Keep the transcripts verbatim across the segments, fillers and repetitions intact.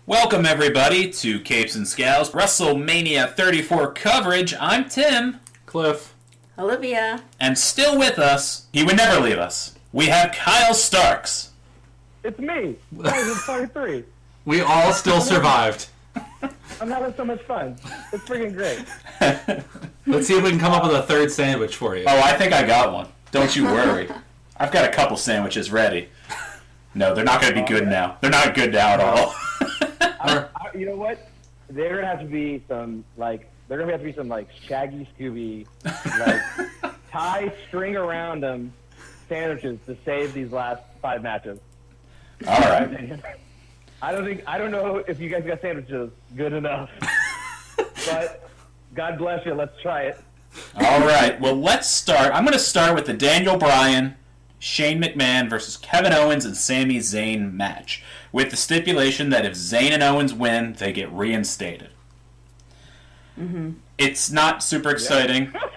Welcome, everybody, to Capes and Scales WrestleMania thirty-four coverage. I'm Tim. Cliff. Olivia. And still with us, he would never leave us, we have Kyle Starks. It's me. Guys, it's part three. We all still survived. I'm having so much fun. It's freaking great. Let's see if we can come up with a third sandwich for you. Oh, I think I got one. Don't you worry. I've got a couple sandwiches ready. No, they're not going to be good now. They're not good now at all. I, I, you know what? They're gonna have to be some like they're gonna have to be some like Shaggy Scooby, like tie string around them sandwiches to save these last five matches. All right. I don't think I don't know if you guys got sandwiches good enough, but God bless you. Let's try it. All right. Well, let's start. I'm going to start with the Daniel Bryan, Shane McMahon versus Kevin Owens and Sami Zayn match, with the stipulation that if Zayn and Owens win, they get reinstated. Mm-hmm. It's not super exciting. but,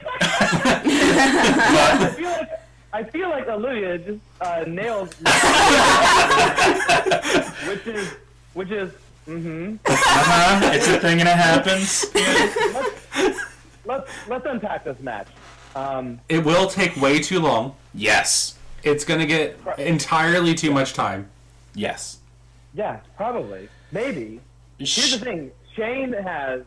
I feel like I feel like Olivia just uh, nailed, which is which is mm-hmm. Uh-huh. It's a thing and it happens. let's, let's let's unpack this match. Um, it will take way too long. Yes. It's going to get entirely too much time. Yes. Yeah, probably. Maybe. Here's the thing. Shane has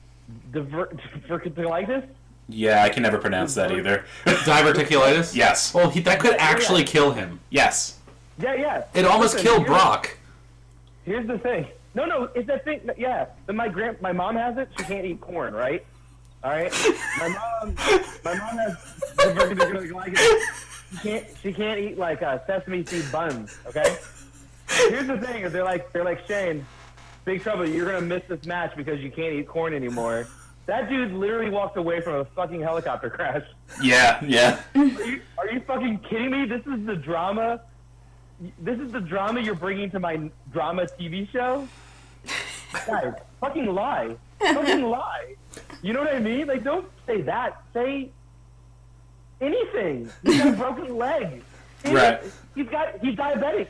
diverticulitis. Yeah, I can never pronounce that either. Diverticulitis? Yes. Well, he, that could actually kill him. Yes. Yeah, yeah. It almost Listen, killed here's, Brock. Here's the thing. No, no, it's that thing. That, yeah, but my grand, my mom has it. She can't eat corn, right? All right. My mom, my mom has diverticulitis. She can't, she can't eat like uh, sesame seed buns. Okay. Here's the thing: is they're like, they're like Shane, big trouble. You're gonna miss this match because you can't eat corn anymore. That dude literally walked away from a fucking helicopter crash. Yeah, yeah. Are you, are you fucking kidding me? This is the drama. This is the drama you're bringing to my drama T V show. Guys, fucking lie, fucking lie. You know what I mean? Like, don't say that. Say anything. He's got a broken leg. He's, Right. He's got. He's diabetic.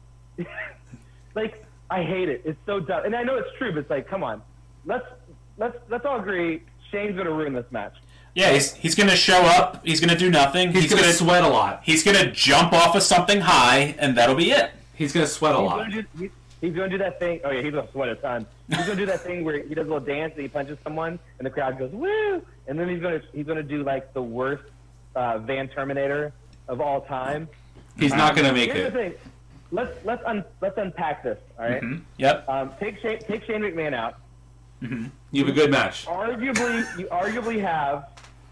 Like, I hate it. It's so dumb. And I know it's true, but it's like, come on. Let's let's let's all agree. Shane's gonna ruin this match. Yeah, he's he's gonna show up. He's gonna do nothing. He's, He's, going to gonna sweat a lot. He's gonna jump off of something high, and that'll be it. He's going to sweat a He's lot. gonna, do, he, he's gonna do that thing. Oh yeah, he's gonna sweat a ton. He's gonna do that thing where he does a little dance and he punches someone, and the crowd goes woo. And then he's gonna he's gonna do like the worst uh, Van Terminator of all time. He's not going to make Here's it. the thing. Let's let's un, let's unpack this. All right? Mm-hmm. Yep. Um, take Shane take Shane McMahon out. Mm-hmm. You have a good match. Arguably, you arguably have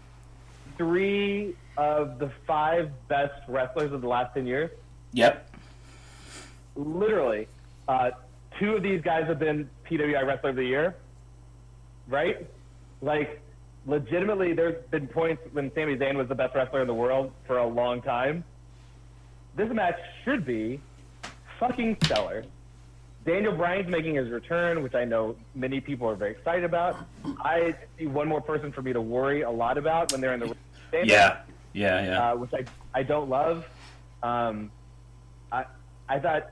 three of the five best wrestlers of the last ten years. Yep. Literally, uh, two of these guys have been P W I Wrestler of the Year, right? Like, legitimately, there's been points when Sami Zayn was the best wrestler in the world for a long time. This match should be fucking stellar. Daniel Bryan's making his return, which I know many people are very excited about. I see one more person for me to worry a lot about when they're in the stand, Yeah. Yeah. Yeah. uh, which I I don't love. Um, I I thought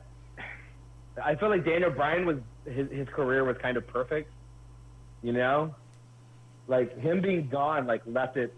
I feel like Daniel Bryan was his his career was kind of perfect, you know, like him being gone like left it.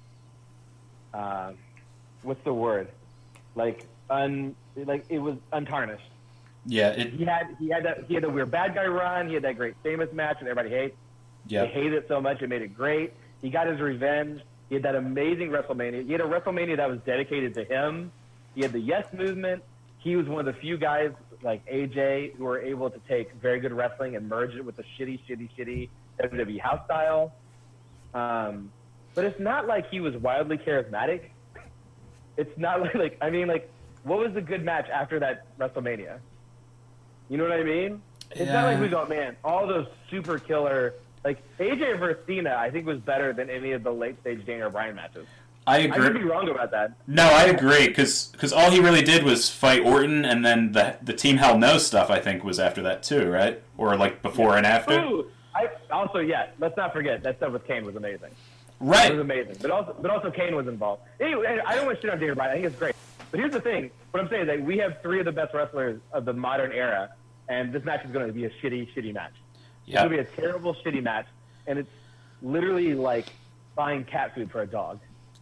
Uh, what's the word? Like un like it was untarnished. yeah. It. He had he had that he had a weird bad guy run. He had that great famous match that everybody hates. They Yep. hated it so much it made it great. He got his revenge. He had that amazing WrestleMania. He had a WrestleMania that was dedicated to him. He had the Yes Movement. He was one of the few guys like A J who were able to take very good wrestling and merge it with the shitty, shitty, shitty W W E house style. Um, but it's not like he was wildly charismatic. It's not like, like I mean, like, what was the good match after that WrestleMania? You know what I mean? It's not like we go, man, all those super killer, like, A J versus Cena, I think was better than any of the late-stage Daniel Bryan matches. I I could be agree. wrong about that. No, I agree. Because all he really did was fight Orton, and then the the Team Hell No stuff, I think, was after that too, right? Or like before and after. Ooh, I, also, yeah, let's not forget, that stuff with Kane was amazing. It Right. was amazing. But also, but also Kane was involved. Anyway, I don't want to shit on Daniel Bryan. I think it's great. But here's the thing. What I'm saying is that we have three of the best wrestlers of the modern era and this match is going to be a shitty, shitty match. It's Yeah. going to be a terrible, shitty match, and it's literally like buying cat food for a dog.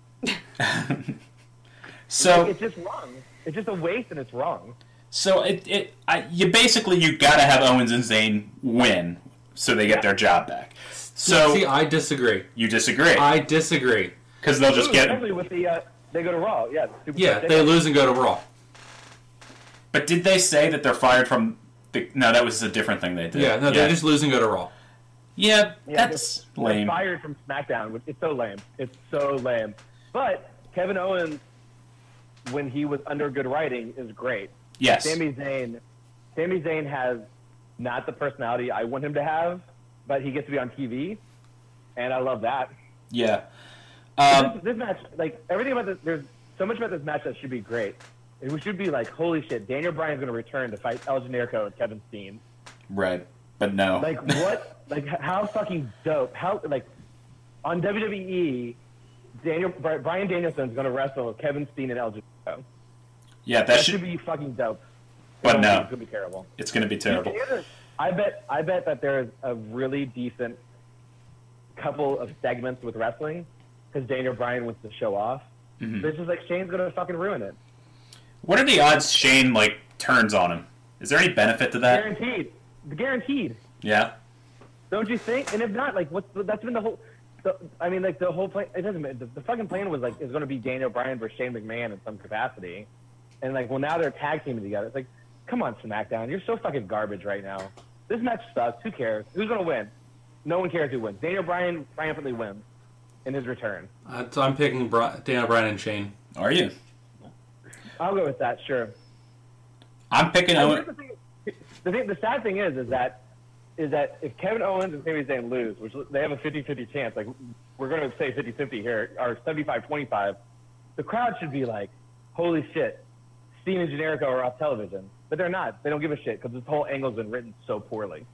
So It's just wrong. It's just a waste, and it's wrong. so it it I, you basically you got to have Owens and Zayn win so they get their job back. So See, I disagree. you disagree I disagree. because they'll just get. Especially with the, uh, they go to Raw. Yeah. the Super Yeah, Showdown. they lose and go to Raw. But did they say that they're fired from? The, no, that was a different thing they did. Yeah, no, they just lose and go to Raw. Yeah, Yeah, that's they're lame. Fired from SmackDown, which it's so lame. It's so lame. But Kevin Owens, when he was under good writing, is great. Yes. Sami Zayn, Sami Zayn has not the personality I want him to have, but he gets to be on T V, and I love that. Yeah. Um, this, this match, like everything about this, there's so much about this match that should be great. It should be like, holy shit, Daniel Bryan's going to return to fight El Generico and Kevin Steen. right, but no. Like what? Like how fucking dope? How like on W W E, Daniel Bryan Danielson's going to wrestle Kevin Steen and El Generico. yeah, that, That should. should be fucking dope. But It no. it's going to be terrible. It's going to be terrible. I bet I bet that there's a really decent couple of segments with wrestling because Daniel Bryan wants to show off. Mhm. But it's just like Shane's going to fucking ruin it. What are the odds Shane like turns on him? Is there any benefit to that? Guaranteed. Guaranteed. Yeah. Don't you think? And if not, like, what's the, that's been the whole. The, I mean, like the whole plan. It doesn't matter. The, the fucking plan was like it's going to be Daniel Bryan versus Shane McMahon in some capacity, and like, well, now they're tag teaming together. It's like, come on, SmackDown, you're so fucking garbage right now. This match sucks. Who cares? Who's going to win? No one cares who wins. Daniel Bryan triumphantly wins in his return. Uh, so I'm picking Bri- Daniel Bryan and Shane. Are you? I'll go with that. Sure. I'm picking And Owen. here's the thing. The thing, the sad thing is, is that, is that if Kevin Owens and Sami Zayn lose, which they have a fifty-fifty chance, like we're going to say fifty-fifty here, or seventy-five twenty-five, the crowd should be like, holy shit, Steen and Generico are off television. But they're not. They don't give a shit because this whole angle's been written so poorly.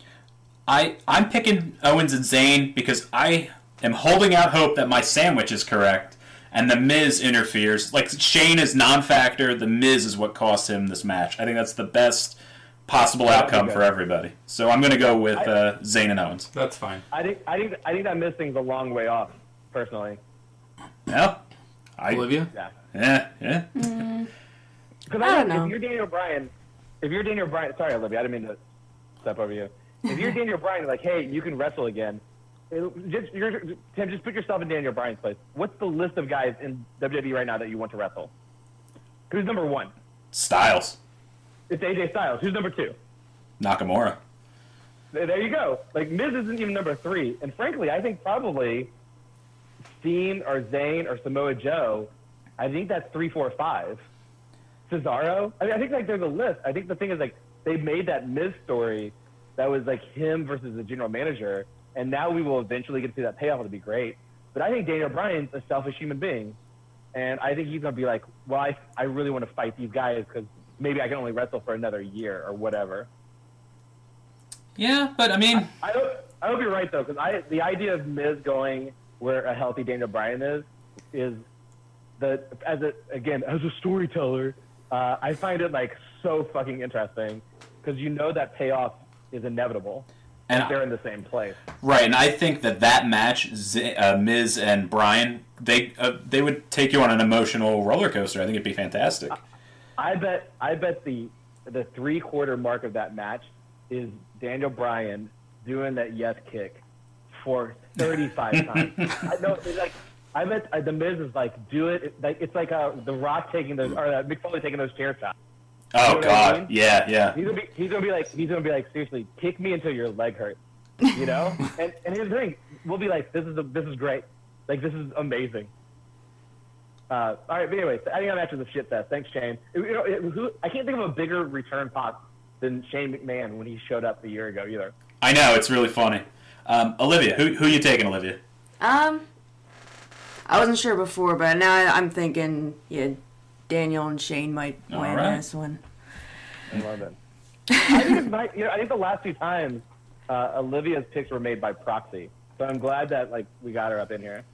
I I'm picking Owens and Zayn because I am holding out hope that my sandwich is correct and the Miz interferes. Like Shane is non-factor, the Miz is what cost him this match. I think that's the best possible Yeah, outcome okay. for everybody. So I'm going to go with uh, Zayn and Owens. That's fine. I think, I think, I think that Miz thing's a long way off, personally. Yeah. I, Olivia? Yeah. Yeah, yeah. Because I I, don't think know. if you're Daniel Bryan, if you're Daniel Bryan, sorry, Olivia, I didn't mean to step over you. If you're Daniel Bryan, like, hey, you can wrestle again. It, just, you're, Tim, just put yourself in Daniel Bryan's place. What's the list of guys in W W E right now that you want to wrestle? Who's number one? Styles. It's A J Styles. Who's number two? Nakamura. There there you go. Like, Miz isn't even number three. And frankly, I think probably Steen or Zayn or Samoa Joe, I think that's three, four, five. Cesaro. I mean, I think like there's a list. I think the thing is like they made that Miz story that was like him versus the general manager, and now we will eventually get to see that payoff. It'll be great. But I think Daniel Bryan's a selfish human being, and I think he's gonna be like, well, I, I really want to fight these guys because maybe I can only wrestle for another year or whatever. Yeah, but I mean, I hope I hope you're right though, because I the idea of Miz going where a healthy Daniel Bryan is is the as a again as a storyteller, uh, I find it like so fucking interesting because you know that payoff is inevitable And if they're in the same place. right, and I think that that match, Z- uh, Miz and Bryan, they uh, they would take you on an emotional roller coaster. I think it'd be fantastic. I bet I bet the the three quarter mark of that match is Daniel Bryan doing that yes kick for thirty-five times. I know it's like I bet uh, the Miz is like do it. It's like it's like uh, the Rock taking those or uh, Mick Foley taking those chair shots. Oh You know what I God, mean? yeah, yeah. He's gonna be he's gonna be like he's gonna be like seriously kick me until your leg hurts. You know? and and here's the thing, we'll be like this is a, this is great. Like this is amazing. Uh, all right, but anyways, I think that match was a shit fest. Thanks, Shane. It- you know, it- who, I can't think of a bigger return pop than Shane McMahon when he showed up a year ago either. I know, it's really funny. Um, Olivia, who who you taking, Olivia? Um, I wasn't sure before, but now I- I'm thinking, yeah, Daniel and Shane might All win right. this one. I love it. I think it's nice, you know, I think the last two times uh, Olivia's picks were made by proxy, so I'm glad that like we got her up in here.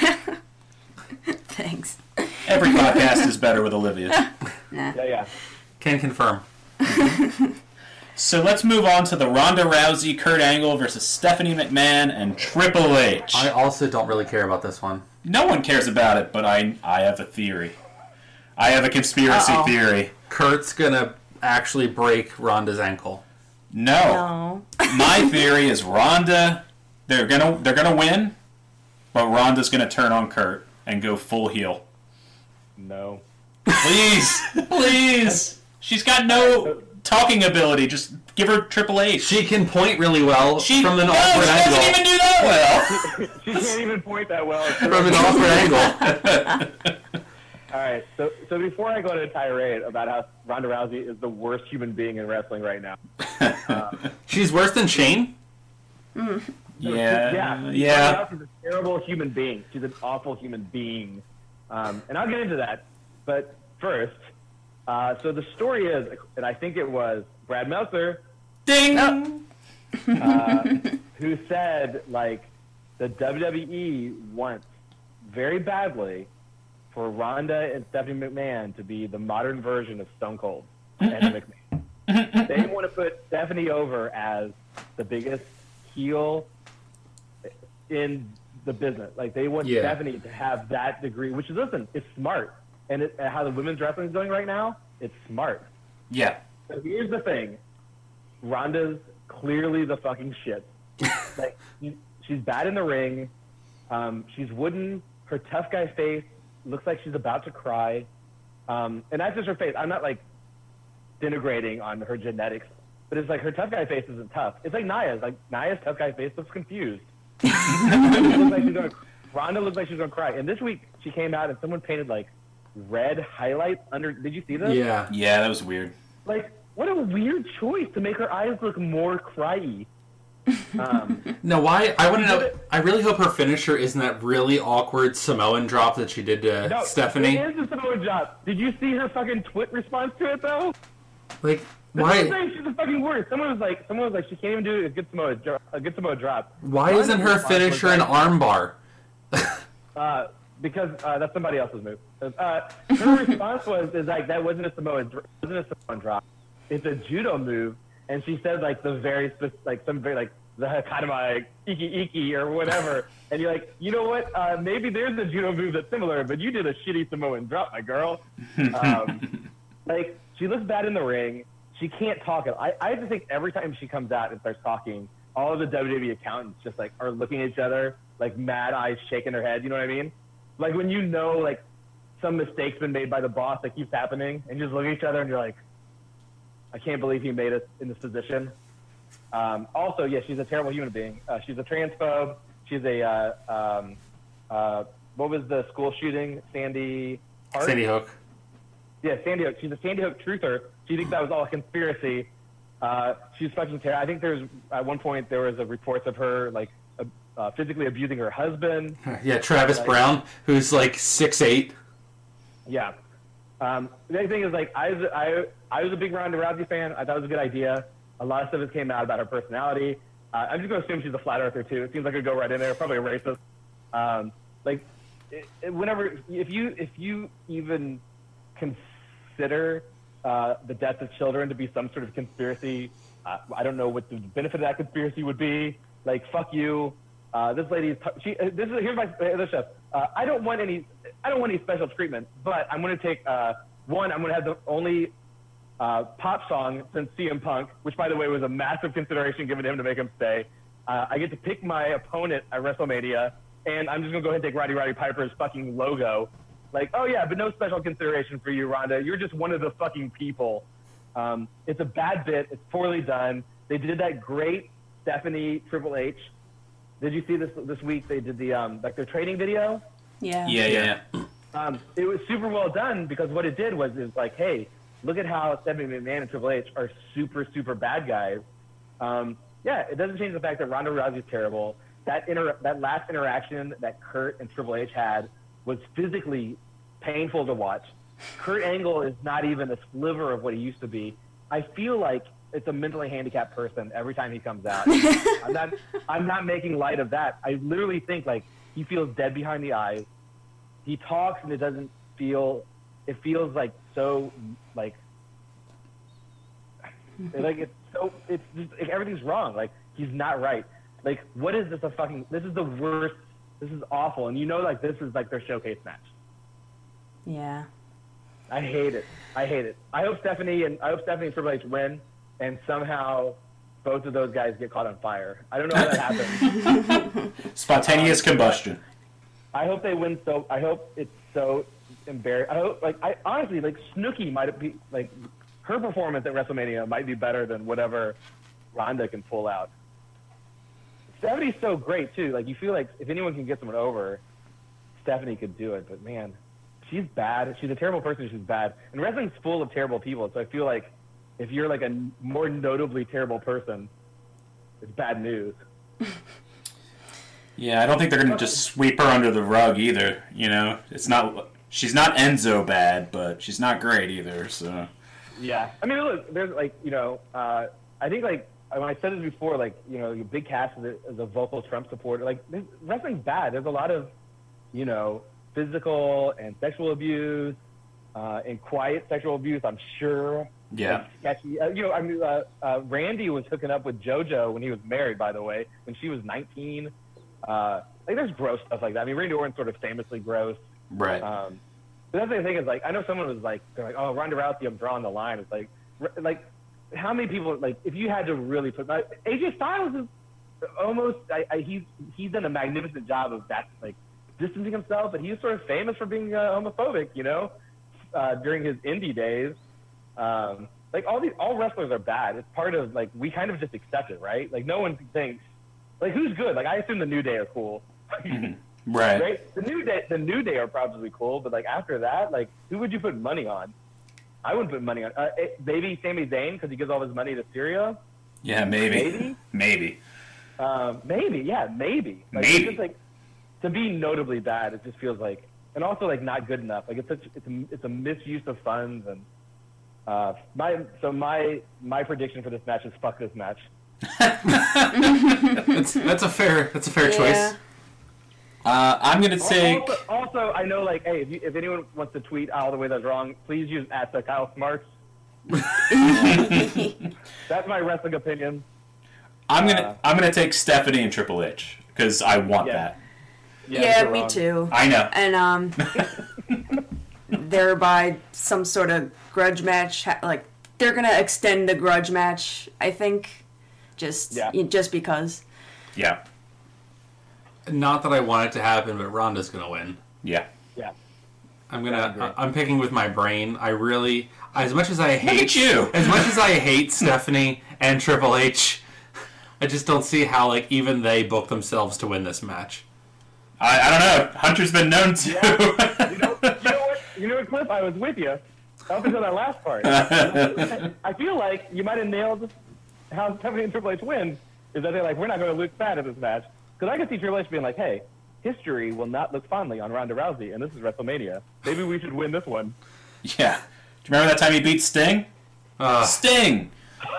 Thanks. Every podcast is better with Olivia. Nah. Yeah, yeah. Can confirm. So let's move on to the Ronda Rousey, Kurt Angle versus Stephanie McMahon and Triple H. I also don't really care about this one. No one cares about it, but I I have a theory. I have a conspiracy Uh-oh. theory. Kurt's gonna actually break Ronda's ankle. No. No. My theory is Ronda, they're gonna they're gonna win, but Ronda's gonna turn on Kurt and go full heel. No. Please, please. She's got no talking ability. Just give her Triple H. She can point really well She from an no, awkward she angle. doesn't even do that well. She can't even point that well. From an awkward angle. All right, so so before I go on a tirade about how Ronda Rousey is the worst human being in wrestling right now. She's worse than Shane? Yeah, yeah, yeah. Ronda Rousey's a terrible human being. She's an awful human being, um, and I'll get into that. But first, uh, so the story is, and I think it was Brad Meltzer Ding. uh, who said like the W W E wants very badly for Ronda and Stephanie McMahon to be the modern version of Stone Cold and McMahon. They want to put Stephanie over as the biggest heel in the business. Like they want Yeah. Stephanie to have that degree, which is listen, it's smart. And it, how the women's wrestling is going right now, it's smart. Yeah. So here's the thing: Ronda's clearly the fucking shit. Like she, she's bad in the ring. Um, she's wooden. Her tough guy face looks like she's about to cry. Um, and that's just her face. I'm not like denigrating on her genetics, but it's like her tough guy face isn't tough. It's like Naya's. Like Naya's tough guy face looks confused. It looks like she's gonna, Ronda looks like she's gonna cry. And this week she came out and someone painted like red highlights under. Did you see this? Yeah. Yeah, that was weird. Like, what a weird choice to make her eyes look more cryy. Um, No, why? I want to know. I really hope her finisher isn't that really awkward Samoan drop that she did to no, Stephanie. It is a Samoa drop. Did you see her fucking twit response to it though? Like, That's why? what I'm saying, she's the fucking worst. Someone was like, someone was like, she can't even do a good Samoa, dro- a good Samoa drop. Why Ronda's isn't her response was finisher an like, armbar? Uh, because uh, that's somebody else's move. Uh, her response was is like that wasn't a Samoa, dr- wasn't a Samoan drop. It's a judo move, and she said like the very spec- like some very like the Hakadama iki iki or whatever, and you're like, you know what? Uh, maybe there's a judo move that's similar, but you did a shitty Samoan drop, my girl. Um, like she looks bad in the ring. She can't talk. I I just think every time she comes out and starts talking, all of the W W E accountants just like are looking at each other like mad eyes, shaking their head. You know what I mean? Like when you know like some mistake's been made by the boss that keeps happening, and you just look at each other and you're like, I can't believe he made us in this position. Um, also, yeah, she's a terrible human being. Uh, she's a transphobe. She's a uh, um, uh, what was the school shooting? Sandy Hook. Sandy Hook. Yeah, Sandy Hook. She's a Sandy Hook truther. She thinks that was all a conspiracy. Uh, she's fucking terrible. I think there's at one point there was a reports of her like uh, uh, physically abusing her husband. Yeah, Travis Like- Brown, who's like six eight. Yeah. Um, the other thing is like I was I I was a big Ronda Rousey fan. I thought it was a good idea. A lot of stuff that came out about her personality. Uh, I'm just gonna assume she's a flat earther too. It seems like it'd go right in there. Probably a racist. Um, like it, it, whenever if you if you even consider uh, the deaths of children to be some sort of conspiracy, uh, I don't know what the benefit of that conspiracy would be. Like fuck you. Uh, this lady, she. Uh, this is here's my uh, this chef. Uh, I don't want any. I don't want any special treatment, but I'm going to take uh, one. I'm going to have the only uh, pop song since C M Punk, which by the way was a massive consideration given to him to make him stay. Uh, I get to pick my opponent at WrestleMania, and I'm just going to go ahead and take Roddy Roddy Piper's fucking logo. Like, oh yeah, but no special consideration for you, Ronda. You're just one of the fucking people. Um, it's a bad bit. It's poorly done. They did that great Stephanie Triple H. Did you see this this week? They did the um, like their training video. Yeah. Yeah, yeah, yeah. Um, it was super well done because what it did was it was like, hey, look at how Stephanie McMahon and Triple H are super super bad guys. Um, yeah, it doesn't change the fact that Ronda Rousey is terrible. That inter- that last interaction that Kurt and Triple H had was physically painful to watch. Kurt Angle is not even a sliver of what he used to be. I feel like it's a mentally handicapped person every time he comes out. I'm not I'm not making light of that. I literally think like he feels dead behind the eyes. He talks and it doesn't feel it feels like so like Like it's so it's just like, everything's wrong. Like he's not right. Like what is this a fucking? This is the worst. This is awful. And you know, like this is like their showcase match. Yeah. I hate it. I hate it. I hope Stephanie and I hope Stephanie and Triple H win, and somehow both of those guys get caught on fire. I don't know how that happens. Spontaneous um, combustion. I hope they win. So I hope it's so embarrassing. I hope, like, I honestly like Snooki might be like her performance at WrestleMania might be better than whatever Ronda can pull out. Stephanie's so great too. Like you feel like if anyone can get someone over, Stephanie could do it. But man, she's bad. She's a terrible person. She's bad. And wrestling's full of terrible people. So I feel like if you're like a more notably terrible person, it's bad news. Yeah, I don't think they're gonna just sweep her under the rug either. You know, it's not. She's not Enzo bad, but she's not great either. So. Yeah, I mean, look, there's like you know, uh, I think like when I said this before, like you know, your big cast as a, as a vocal Trump supporter, like wrestling's bad. There's a lot of, you know, physical and sexual abuse, uh, and quiet sexual abuse. I'm sure. Yeah. Like, sketchy. Uh, you know, I mean, uh, uh, Randy was hooking up with JoJo when he was married. By the way, when she was nineteen. Uh, like there's gross stuff like that. I mean, Randy Orton's sort of famously gross. Right. Um, but that's the thing is like I know someone was like, they're like, oh, Ronda Rousey, I'm drawing the line. It's like, like how many people like if you had to really put like, A J Styles is almost I, I, he's he's done a magnificent job of that like distancing himself, but he's sort of famous for being uh, homophobic, you know, uh, during his indie days. Um, like all these all wrestlers are bad. It's part of like we kind of just accept it, right? Like no one thinks. Like who's good? Like I assume the New Day are cool. Mm-hmm. Right. Right. The New Day, the New Day are probably cool, but like after that, like who would you put money on? I wouldn't put money on. Uh, it, maybe Sami Zayn because he gives all his money to Syria. Yeah, maybe. Maybe. Maybe. Um, maybe. Yeah, maybe. Like, maybe. It's just, like to be notably bad, it just feels like, and also like not good enough. Like it's such, it's a, it's a misuse of funds and. Uh, my so my my prediction for this match is fuck this match. that's, that's a fair that's a fair Yeah. choice. Uh, I'm gonna take. Also, also, I know, like, hey, if, you, if anyone wants to tweet all the way that's wrong, please use at the Kyle Smarts. That's my wrestling opinion. I'm gonna Uh, I'm gonna take Stephanie and Triple H because I want Yeah. that. Yeah, you're me wrong. too. I know. And um, thereby some sort of grudge match. ha- Like they're gonna extend the grudge match. I think, just Yeah. just because. Yeah. Not that I want it to happen, but Ronda's gonna win. Yeah. Yeah. I'm I gonna. agree. I- I'm picking with my brain. I really, as much as I hate at you. as much as I hate Stephanie and Triple H, I just don't see how like even they book themselves to win this match. I, I don't know. Hunter's been known to. Yeah. You know, you know what? You know what, Cliff? I was with you up until that last part. I feel like you might have nailed how Stephanie and Triple H win. Is that they're like, we're not going to look bad at this match. Because I could see Triple H being like, hey, history will not look fondly on Ronda Rousey, and this is WrestleMania. Maybe we should win this one. Yeah. Do you remember that time he beat Sting? Uh, Sting.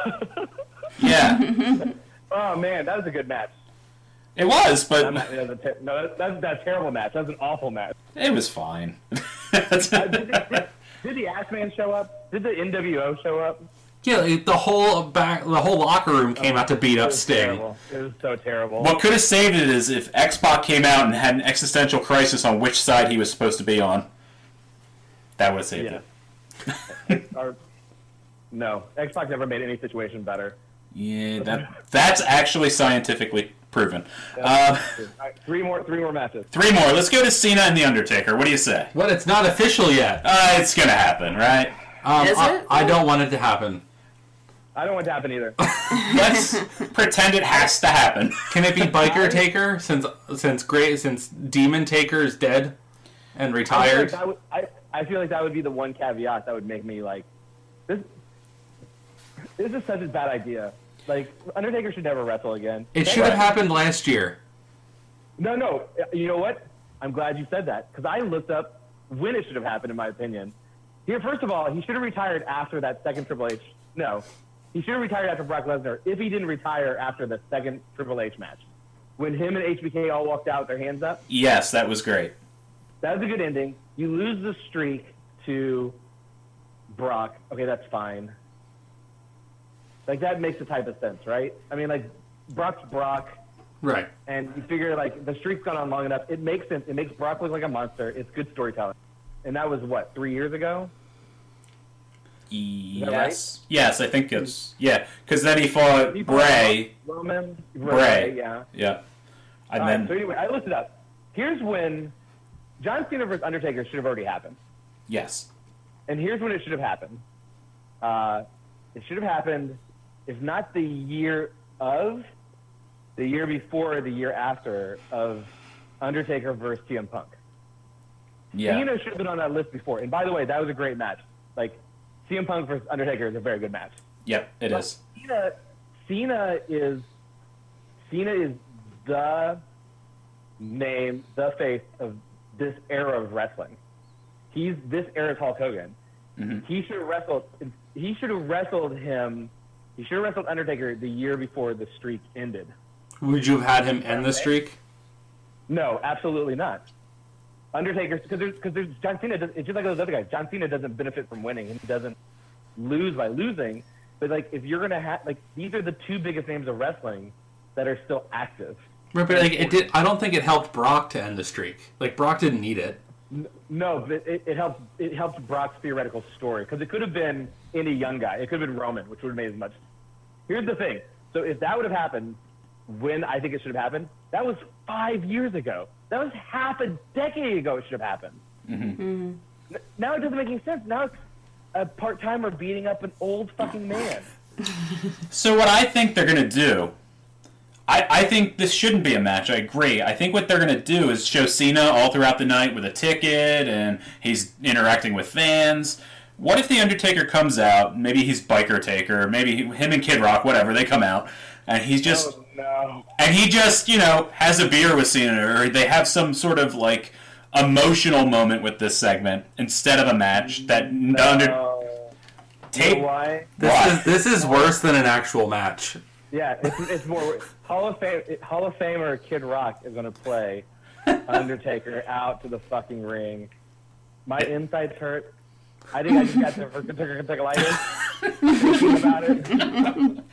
Yeah. Oh, man, that was a good match. It was, but I'm not, that's a ter- no, that's, that's, that's a terrible match. That was an awful match. it was fine. Uh, did, the, did, did the Ass Man show up? Did the N W O show up? yeah, it- the whole back, the whole locker room came out to beat It up was Sting. terrible. It was so terrible. What could have saved it is if X-Pac came out and had an existential crisis on which side he was supposed to be on. That would have saved Yeah. it. Or, no, X-Pac never made any situation better. Yeah, that that's actually scientifically proven. Uh, All right, three more, three more matches. three more. Let's go to Cena and The Undertaker. What do you say? What? It's not official yet. Uh, it's gonna happen, right? Um, Is I, it? I don't want it to happen. I don't want it to happen either. Let's pretend it has to happen. Can it be Biker Taker since since great since Demon Taker is dead and I feel, like retired? that would, I, I feel like that would be the one caveat that would make me like, this. This is such a bad idea. Like Undertaker should never wrestle again. It should have happened last year. No, no. You know what? I'm glad you said that because I looked up when it should have happened. In my opinion, here, first of all, he should have retired after that second Triple H. No, he should have retired after Brock Lesnar. If he didn't retire after the second Triple H match, when him and H B K all walked out with their hands up, Yes, that was great. that was a good ending. You lose the streak to Brock. Okay, that's fine. Like, that makes a type of sense, right? I mean, like, Brock's Brock, Right. and you figure, like, the streak's gone on long enough. It makes sense. It makes Brock look like a monster. It's good storytelling. And that was, what, three years ago? Yes. Right? Yes, I think it's... Yeah, because then he fought He fought Bray. Roman? Bray. Yeah. Yeah. And All then... right, so anyway, I looked it up. Here's when John Cena versus Undertaker should have already happened. Yes. And here's when it should have happened. Uh, it should have happened, if not the year of, the year before or the year after of Undertaker versus C M Punk. Yeah. Cena should have been on that list before. And by the way, that was a great match. Like, C M Punk versus Undertaker is a very good match. Yep, it But is. Cena, Cena is Cena is the name, the face of this era of wrestling. He's this era's Hulk Hogan. Mhm. He should have wrestled. He should have wrestled him. He should have wrestled Undertaker the year before the streak ended. Would you have had him end the streak? No, absolutely not. Undertaker, because there's because there's John Cena. Does, it's just like those other guys. John Cena doesn't benefit from winning. He doesn't lose by losing. But like, if you're gonna have like, these are the two biggest names of wrestling that are still active. Right, but like it did. I don't think it helped Brock to end the streak. Like Brock didn't need it. N- No, but it, it helps. It helps Brock's theoretical story because it could have been any young guy. It could have been Roman, which would have made as much. Here's the thing. So if that would have happened when I think it should have happened, that was five years ago. That was half a decade ago. It should have happened. N- Now it doesn't make any sense. Now it's a part timer beating up an old fucking man. So what I think they're going to do, I, I think this shouldn't be a match. I agree. I think what they're going to do is show Cena all throughout the night with a ticket, and he's interacting with fans. What if The Undertaker comes out, maybe he's Biker Taker, maybe he- him and Kid Rock, whatever, they come out, and he's just... Oh no. And he just, you know, has a beer with Cena, or they have some sort of, like, emotional moment with this segment instead of a match that The Under... No. You Tape... know why? This Why? is this is worse than an actual match. Yeah, it's, it's more Hall of Fame. Hall of Famer Kid Rock is going to play Undertaker out to the fucking ring. My insides hurt. I think I just got diverticulitis thinking about it.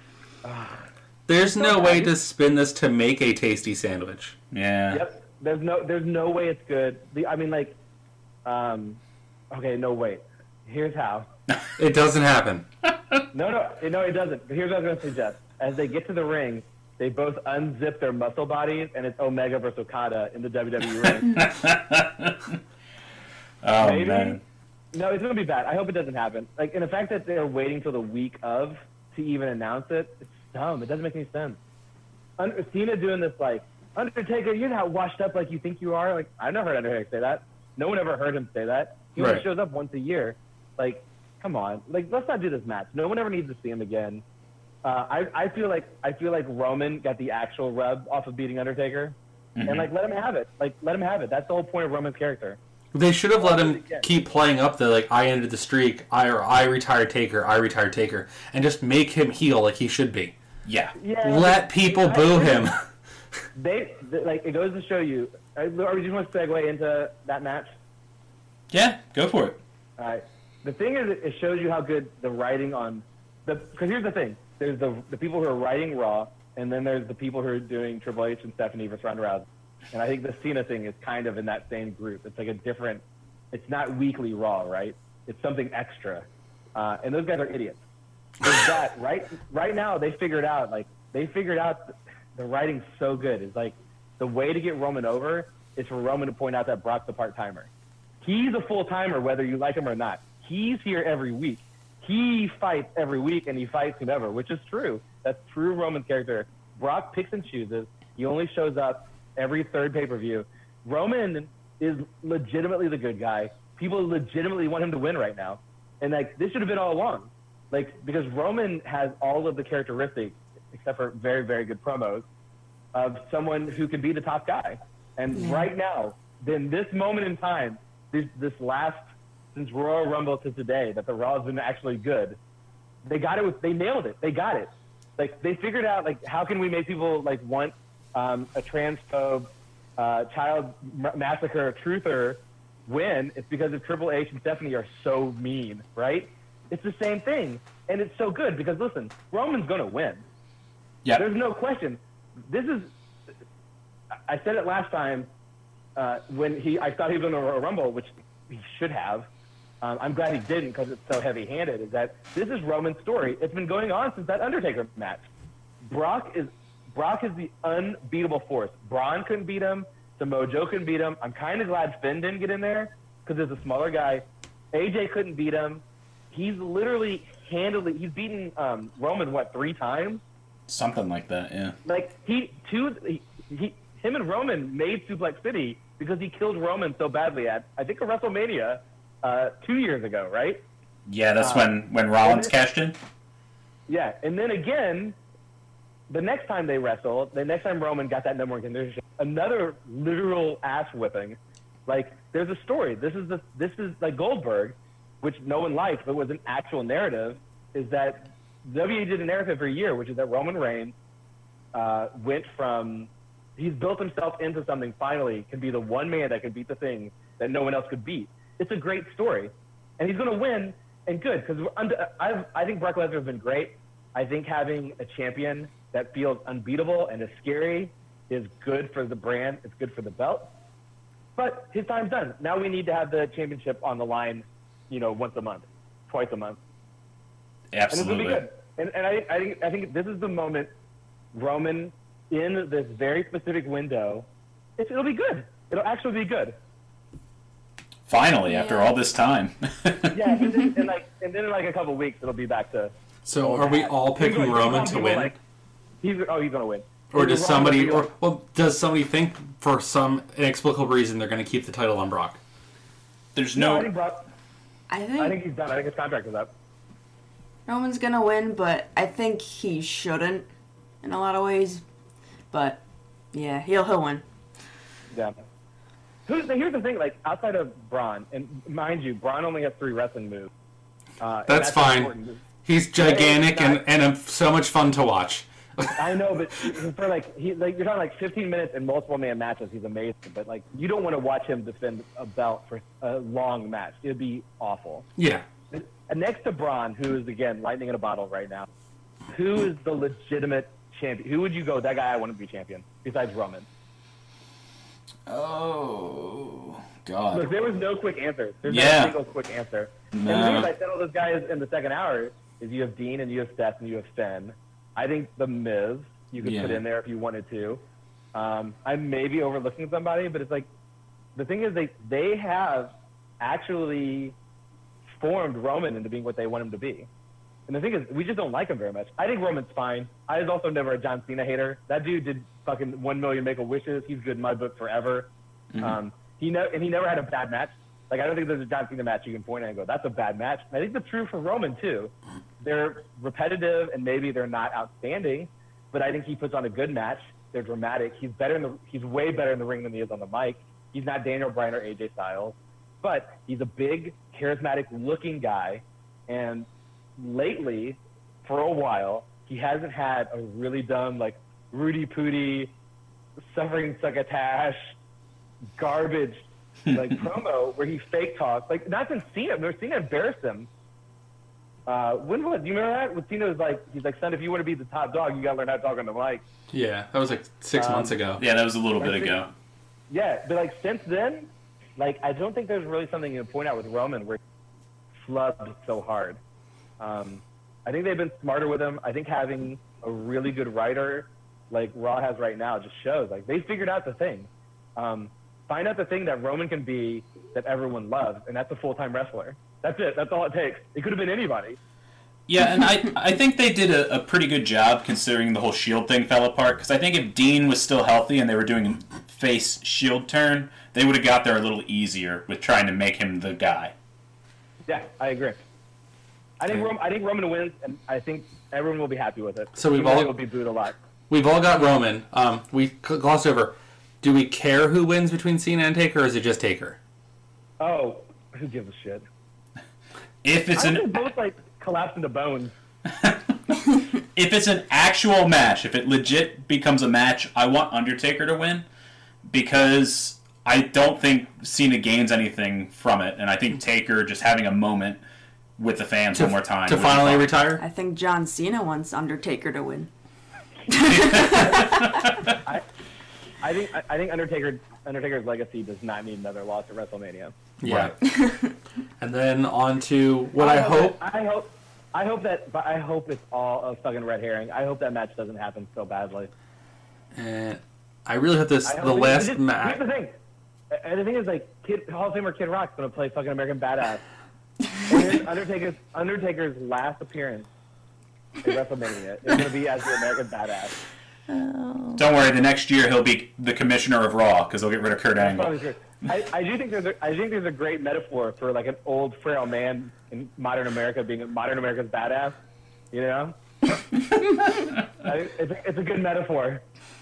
There's no way to spin this to make a tasty sandwich. Yeah. Yep. There's no. There's no way it's good. The, I mean, like, um, okay, no wait. Here's how. It doesn't happen. No, no, no, it doesn't. But here's what I was going to suggest. As they get to the ring, they both unzip their muscle bodies, and it's Omega versus Okada in the W W E ring. Oh, Maybe. man. No, it's going to be bad. I hope it doesn't happen. Like, and the fact that they're waiting till the week of to even announce it, it's dumb. It doesn't make any sense. Un- Cena doing this, like, Undertaker, you're not washed up like you think you are. Like, I've never heard Undertaker say that. No one ever heard him say that. He only Right. shows up once a year. Like, come on. Like, let's not do this match. No one ever needs to see him again. Uh, I, I feel like I feel like Roman got the actual rub off of beating Undertaker, and like let him have it. Like let him have it. That's the whole point of Roman's character. They should have let him keep playing up the like I ended the streak, I or I retired Taker, I retired Taker, and just make him heel like he should be. Yeah. Yeah. Let people boo him. They, they like it goes to show you. Are we just want to segue into that match? Yeah, go for it. All right. The thing is, it shows you how good the writing on the. Because here's the thing: there's the the people who are writing Raw, and then there's the people who are doing Triple H and Stephanie versus Ronda Rousey. And I think the Cena thing is kind of in that same group. It's like a different. It's not weekly Raw, right? It's something extra, uh, and those guys are idiots. There's that right right now. They figured out like they figured out the, the writing's so good. It's like the way to get Roman over is for Roman to point out that Brock's a part timer. He's a full timer, whether you like him or not. He's here every week. He fights every week, and he fights whomever, which is true. That's true Roman's character. Brock picks and chooses. He only shows up every third pay-per-view. Roman is legitimately the good guy. People legitimately want him to win right now. And, like, this should have been all along. Like, because Roman has all of the characteristics, except for very, very good promos, of someone who can be the top guy. And Yeah. right now, in this moment in time, this, this last, since Royal Rumble to today, that the Raw has been actually good, they got it with, they nailed it. They got it. Like, they figured out, like, how can we make people, like, want um, a transphobe, uh, child m- massacre truther win? It's because of Triple H and Stephanie are so mean, right? It's the same thing, and it's so good because listen, Roman's gonna win. Yeah. There's no question. This is. I said it last time uh, when he. I thought he was going to Rumble, which he should have. Um, I'm glad he didn't because it's so heavy-handed. Is that this is Roman's story? It's been going on since that Undertaker match. Brock is Brock is the unbeatable force. Braun couldn't beat him. Samoa Joe couldn't beat him. I'm kind of glad Finn didn't get in there because there's a smaller guy. A J couldn't beat him. He's literally handily. He's beaten um, Roman what three times. Something like that, yeah. Like he two he, he him and Roman made Suplex City because he killed Roman so badly at I think a WrestleMania uh, two years ago, right? Yeah, that's Uh, when, when Rollins and- cashed in. Yeah, and then again, the next time they wrestled, the next time Roman got that number one condition, another literal ass whipping. Like there's a story. This is the this is like Goldberg, which no one liked, but was an actual narrative. Is that W W E did a narrative for a year, which is that Roman Reigns uh, went from he's built himself into something. Finally, can be the one man that can beat the thing that no one else could beat. It's a great story, and he's going to win. And good because I I think Brock Lesnar has been great. I think having a champion that feels unbeatable and is scary is good for the brand. It's good for the belt. But his time's done. Now we need to have the championship on the line, you know, once a month, twice a month. Absolutely. And it's going to be good. And, and I, I, think, I think this is the moment Roman, in this very specific window, it, it'll be good. It'll actually be good. Finally, Yeah. after all this time. Yeah, and then, and like, and then in like a couple of weeks, it'll be back to. So old are we hat. all picking He's gonna- Roman to people win? Like, he's oh, he's going to win. Or does Roman somebody, will be or well, does somebody think for some inexplicable reason they're going to keep the title on Brock? There's No, no... I think Brock, I think, I think he's done. I think his contract is up. Roman's gonna win, but I think he shouldn't in a lot of ways. But yeah, he'll he'll win. Yeah. Who's, here's the thing, like, outside of Braun, and mind you, Braun only has three wrestling moves. Uh, and That's fine. important. He's gigantic Hey, and, and um, so much fun to watch. I know, but for like, he, like, you're talking like fifteen minutes in multiple man matches, he's amazing. But like, you don't want to watch him defend a belt for a long match. It'd be awful. Yeah. And next to Braun, who is again lightning in a bottle right now, who is the legitimate champion? Who would you go? That guy I want to be champion besides Roman. Oh, God. Look, there was no quick answer. There's Yeah. no single quick answer. And the No. reason I said all those guys in the second hour is you have Dean and you have Seth and you have Finn. I think The Miz you could Yeah. put in there if you wanted to. Um, I may be overlooking somebody, but it's like the thing is they they have actually formed Roman into being what they want him to be. And the thing is, we just don't like him very much. I think Roman's fine. I was also never a John Cena hater. That dude did fucking one million Make-A-Wishes. He's good in my book forever. Mhm. Um, he ne- and he never had a bad match. Like, I don't think there's a John Cena match you can point at and go, that's a bad match. And I think that's true for Roman, too. They're repetitive, and maybe they're not outstanding, but I think he puts on a good match. They're dramatic. He's better in the he's way better in the ring than he is on the mic. He's not Daniel Bryan or A J Styles, but he's a big, charismatic-looking guy, and lately, for a while, he hasn't had a really dumb, like, Rudy Pooty, suffering succotash, garbage, like, promo where he fake talks. Like, not since Cena. No, Cena embarrassed him. Uh, when was, do you remember that? When Cena was like, he's like, son, if you want to be the top dog, you got to learn how to talk on the mic. Yeah, that was like six Um, months ago. Yeah, that was a little I bit think- ago. Yeah, but, like, since then, like, I don't think there's really something you can point out with Roman where he flubbed so hard. Um, I think they've been smarter with him. I think having a really good writer like Raw has right now just shows. Like, they figured out the thing. Um, find out the thing that Roman can be that everyone loves, and that's a full-time wrestler. That's it. That's all it takes. It could have been anybody. Yeah, and I I think they did a, a pretty good job considering the whole Shield thing fell apart. Because I think if Dean was still healthy and they were doing a face Shield turn, they would have got there a little easier with trying to make him the guy. Yeah, I agree. I think Rom- I think Roman wins, and I think everyone will be happy with it. So we've Even though all- will be booed a lot. We've all got Roman. Um, we c- glossed over. Do we care who wins between Cena and Taker, or is it just Taker? Oh, who gives a shit? If it's I an think both like collapse into bones. if it's an actual match, if it legit becomes a match, I want Undertaker to win because I don't think Cena gains anything from it, and I think Taker just having a moment with the fans to, one more time. to finally retire. I think John Cena wants Undertaker to win. I, I think I, I think Undertaker Undertaker's legacy does not need another loss at WrestleMania. Yeah. And then on to what I, I hope. That, I hope. I hope that. But I hope it's all a fucking red herring. I hope that match doesn't happen so badly. And I really hope this I the hope last it, match. Here's the thing. And the thing is, like, Kid, Hall of Famer Kid Rock's gonna play fucking American Badass. And here's Undertaker's Undertaker's last appearance at WrestleMania is gonna be as the American Badass. Don't worry, the next year he'll be the commissioner of Raw because they'll get rid of Kurt Angle. I, I do think there's a, I think there's a great metaphor for like an old frail man in modern America being modern America's badass. You know, I, it's a, it's a good metaphor.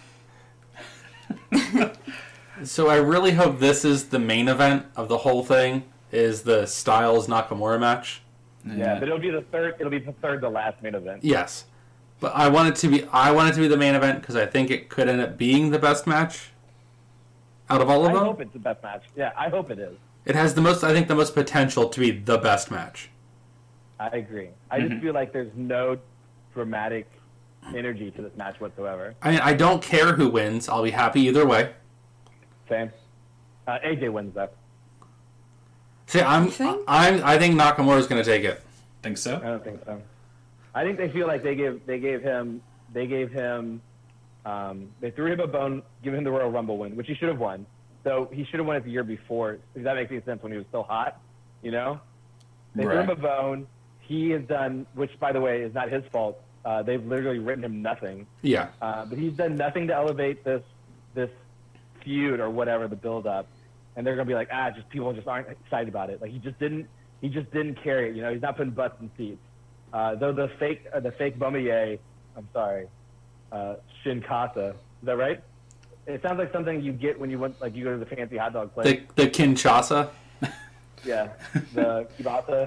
So I really hope this is the main event of the whole thing. Is the Styles Nakamura match? Yeah, but it'll be the third. It'll be the third, the last main event. Yes, but I want it to be. I want it to be the main event because I think it could end up being the best match out of all of I them. hope it's the best match. Yeah, I hope it is. It has the most. I think the most potential to be the best match. I agree. I Mm-hmm. just feel like there's no dramatic energy to this match whatsoever. I mean, I don't care who wins. I'll be happy either way. Same. Uh, A J wins that. See, I'm. You think? I'm. I think Nakamura's going to take it. Think so? I don't think so. I think they feel like they gave they gave him they gave him um, they threw him a bone, giving him the Royal Rumble win, which he should have won. So he should have won it the year before. If that makes any sense when he was still hot, you know. They threw Right. him a bone. He has done, which by the way is not his fault. Uh, they've literally written him nothing. Yeah. Uh, but he's done nothing to elevate this this feud or whatever the build up, and they're gonna be like, ah, just people just aren't excited about it. Like he just didn't he just didn't carry it. You know, he's not putting butts in seats. Uh, though the fake uh, the fake Bomaye, I'm sorry, uh, Shin Kata, is that right? It sounds like something you get when you went like you go to the fancy hot dog place. The the Kinshasa. Yeah, the kibata.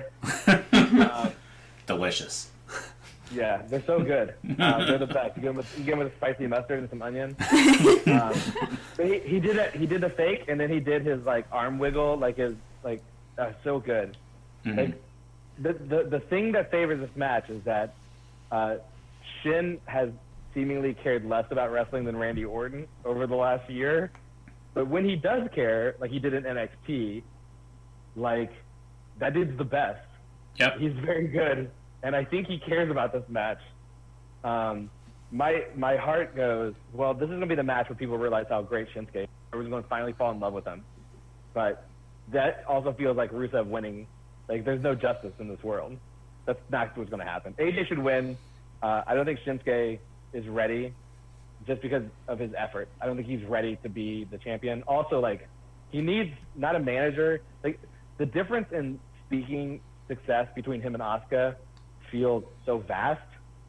uh, Delicious. Yeah, they're so good. Uh, they're the best. You get them with, you get them with spicy mustard and some onion. Um, but he, he did it. He did the fake, and then he did his like arm wiggle, like his like uh, so good. Mm-hmm. Like the, the the thing that favors this match is that uh, Shin has seemingly cared less about wrestling than Randy Orton over the last year. But when he does care, like he did in N X T, like that dude's the best. Yep. He's very good, and I think he cares about this match. Um, my my heart goes, well, this is going to be the match where people realize how great Shinsuke is. Everyone's going to finally fall in love with him. But that also feels like Rusev winning. Like, there's no justice in this world. That's not what's going to happen. A J should win. Uh, I don't think Shinsuke is ready just because of his effort. I don't think he's ready to be the champion. Also, like, he needs not a manager. Like, the difference in speaking success between him and Asuka feels so vast.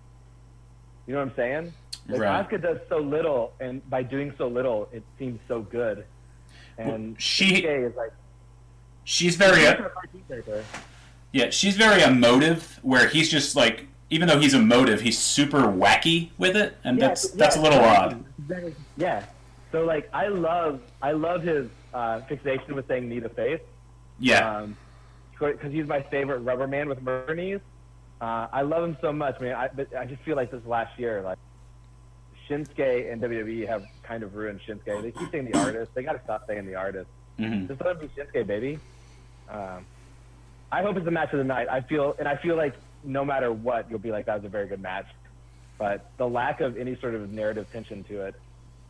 You know what I'm saying? Like, Right. Asuka does so little, and by doing so little, it seems so good. And Well, she- Shinsuke is like, She's very he's uh, a cartoon character. yeah. She's very emotive. Where he's just like, even though he's emotive, he's super wacky with it, and Yeah, that's yeah, that's a little exactly. odd. Exactly. Yeah. So like, I love, I love his uh, fixation with saying "need a face." Yeah. Um, because he's my favorite rubber man with murder knees. Uh, I love him so much, man. I, but I just feel like this last year, like Shinsuke and W W E have kind of ruined Shinsuke. They keep saying the artist. They got to stop saying the artist. Mhm. Just let him be Shinsuke, baby. Um, I hope it's the match of the night. I feel, and I feel like no matter what, you'll be like, that was a very good match. But the lack of any sort of narrative tension to it,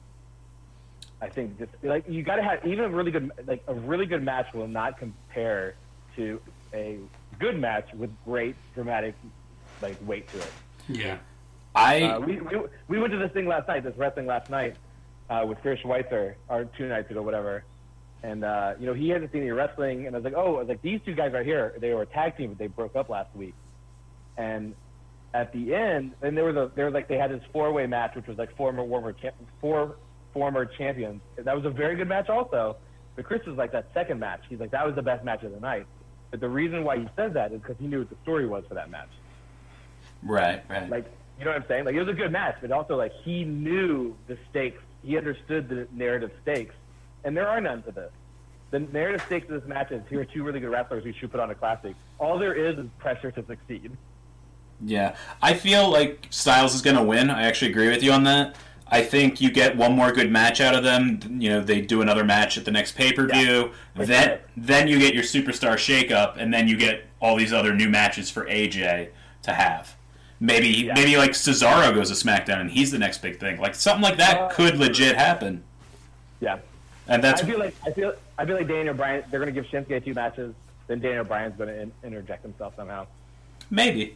I think just like you got to have even a really good like a really good match will not compare to a good match with great dramatic like weight to it. Yeah. I Uh, we, we we went to this thing last night, this wrestling last night, uh, with Chris Schweitzer, or two nights ago, whatever. And uh, you know, he hasn't seen any wrestling, and I was like, oh, I was like, these two guys right here, they were a tag team, but they broke up last week. And at the end, and there was a there was like they had this four way match, which was like former former cha- four former champions. That was a very good match, also. But Chris was like that second match. He's like, that was the best match of the night. But the reason why he says that is because he knew what the story was for that match. right, right. Like, you know what I'm saying? Like, it was a good match, but also, like, he knew the stakes. He understood the narrative stakes, and there are none to this. the narrative stakes of this match is here are two really good wrestlers who should put on a classic. All there is is pressure to succeed. Yeah, I feel like Styles is going to win. I actually agree with you on that. I think you get one more good match out of them. You know, they do another match at the next pay-per-view. Yeah, then, sure. then you get your superstar shakeup, and then you get all these other new matches for A J to have. Maybe Yeah. maybe like Cesaro goes to SmackDown, and he's the next big thing. Like something like that Uh, could legit happen. Yeah. And that's I feel like I feel I feel like Daniel Bryan. They're going to give Shinsuke two matches. Then Daniel Bryan's going to in, interject himself somehow. maybe.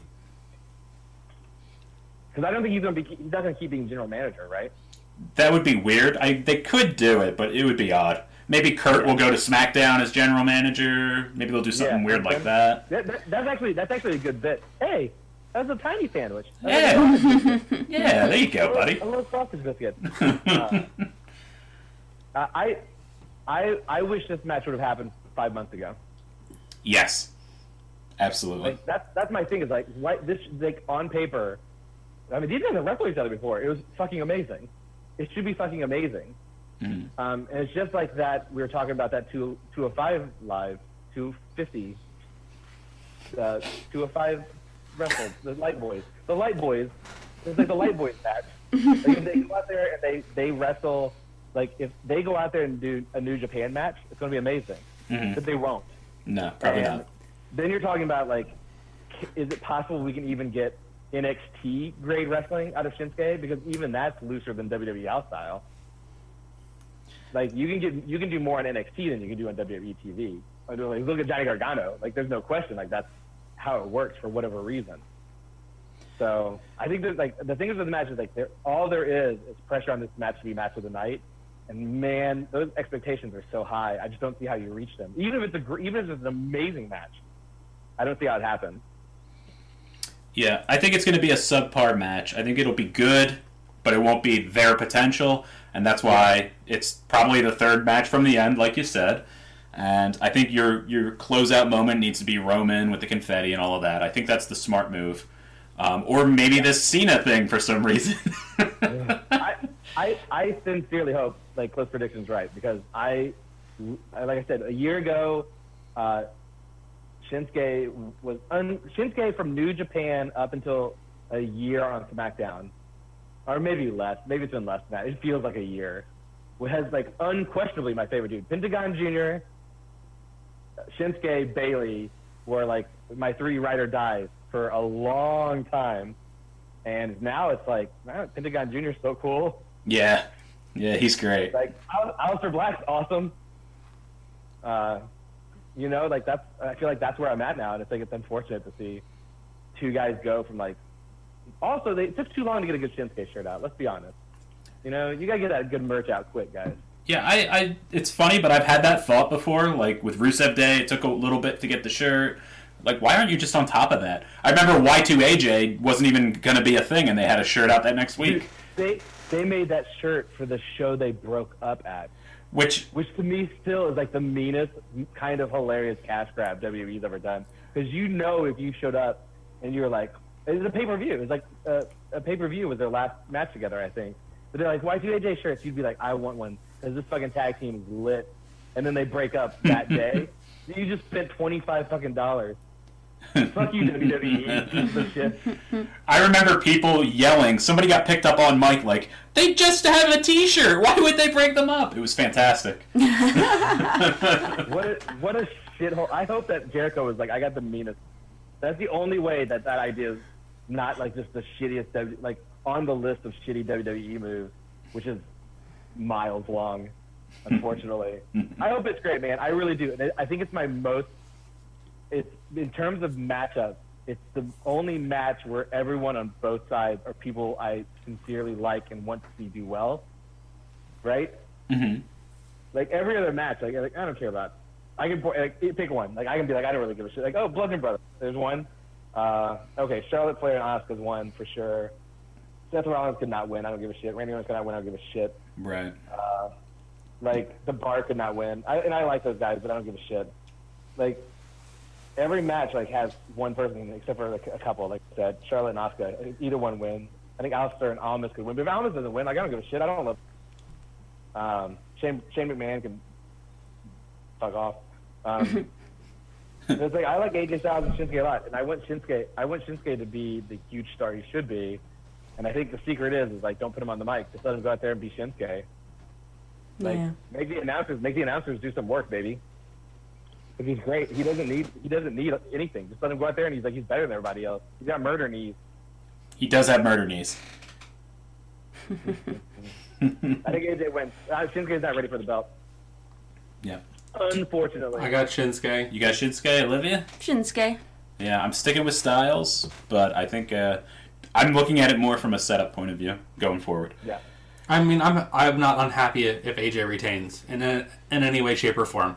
Because I don't think he's going to be. He's not going to keep being general manager, right? That would be weird. I they could do it, but it would be odd. Maybe Kurt Yeah. will go to SmackDown as general manager. Maybe they'll do something Yeah. weird like that. That, that. That's actually that's actually a good bit. Hey, that's a tiny sandwich. Yeah. Yeah, there you go, buddy. A little sausage biscuit. uh, I, I, I wish this match would have happened five months ago. Yes. Absolutely. Like that's that's my thing is like why this like on paper. I mean, these guys have wrestled each other before. It was fucking amazing. It should be fucking amazing. Mhm. Um, and it's just like that. We were talking about that two two oh five live, two fifty, uh, two oh five wrestled the Light Boys. The Light Boys. It's like the Light Boys match. Like if they go out there and they they wrestle. Like if they go out there and do a New Japan match, it's going to be amazing. Mhm. But they won't. No, probably And not. Then you're talking about like, c- is it possible we can even get N X T grade wrestling out of Shinsuke? Because even that's looser than W W E style. Like you can get you can do more on N X T than you can do on W W E T V. Like, look at Johnny Gargano. Like there's no question. Like that's how it works for whatever reason. So I think that like the thing is with the match is like there, all there is is pressure on this match to be match of the night. And man, those expectations are so high. I just don't see how you reach them. Even if it's a gr- even if it's an amazing match, I don't see how it happens. Yeah, I think it's going to be a subpar match. I think it'll be good, but it won't be their potential, and that's why it's probably the third match from the end, like you said. And I think your your closeout moment needs to be Roman with the confetti and all of that. I think that's the smart move. Um, or maybe this Cena thing for some reason. I, I I sincerely hope like Close Prediction's right because I, like I said, a year ago, uh, Shinsuke was un, Shinsuke from New Japan up until a year on SmackDown, or maybe less. Maybe it's been less than that. It feels like a year. Has like unquestionably my favorite dude. Pentagon Junior, Shinsuke, Bailey were like my three ride or dies for a long time, and now it's like man, Pentagon Junior's so cool. Yeah, yeah, he's great. Like Al- Aleister Black's awesome. Uh, you know, like that's I feel like that's where I'm at now, and it's like it's unfortunate to see two guys go from like. Also, they, it took too long to get a good Shinsuke shirt out. Let's be honest. You know, you gotta get that good merch out quick, guys. Yeah, I, I, it's funny, but I've had that thought before. Like with Rusev Day, it took a little bit to get the shirt. Like, why aren't you just on top of that? I remember Y two A J wasn't even going to be a thing, and they had a shirt out that next week. Dude, they they made that shirt for the show they broke up at, Which, which to me still is like the meanest kind of hilarious cash grab W W E's ever done. Because you know if you showed up and you were like, it was a pay per view. It was like a, a pay per view was their last match together, I think. But they're like Y two A J shirts. You'd be like, I want one because this fucking tag team is lit. And then they break up that day. You just spent twenty-five fucking dollars. Fuck you, W W E, piece of shit. I remember people yelling. Somebody got picked up on mic like, they just have a T-shirt. Why would they break them up? It was fantastic. What a, what a shithole. I hope that Jericho was like, I got the meanest. That's the only way that that idea is not like just the shittiest, w, like on the list of shitty W W E moves, which is miles long, unfortunately. I hope it's great, man. I really do. And I think it's my most, it's in terms of matchups, it's the only match where everyone on both sides are people I sincerely like and want to see do well, right? Mm-hmm. Like every other match, like, like I don't care about. I can like, pick one. Like I can be like I don't really give a shit. Like oh, Bludgeon Brothers, there's one. Uh, okay, Charlotte Flair and Asuka's one for sure. Seth Rollins could not win. I don't give a shit. Randy Orton could not win. I don't give a shit. Right. Uh, like the Bar could not win. I, and I like those guys, but I don't give a shit. Like every match like has one person except for like, a couple. Like I said, Charlotte and Asuka, either one wins. I think Aleister and Almas could win. But if Almas doesn't win, like I don't give a shit. I don't love. Um, Shane, Shane McMahon can fuck off. Um, it's like I like A J Styles and Shinsuke a lot, and I want Shinsuke. I want Shinsuke to be the huge star he should be, and I think the secret is is like don't put him on the mic. Just let him go out there and be Shinsuke. Like Yeah. make the announcers make the announcers do some work, baby. Because he's great. He doesn't need he doesn't need anything. Just let him go out there and he's like he's better than everybody else. He's got murder knees. He does have murder knees. I think A J wins. Uh, Shinsuke's not ready for the belt. Yeah. Unfortunately. I got Shinsuke. You got Shinsuke, Olivia? Shinsuke. Yeah, I'm sticking with Styles, but I think uh, I'm looking at it more from a setup point of view going forward. Yeah. I mean, I'm I'm not unhappy if A J retains in a, in any way, shape, or form.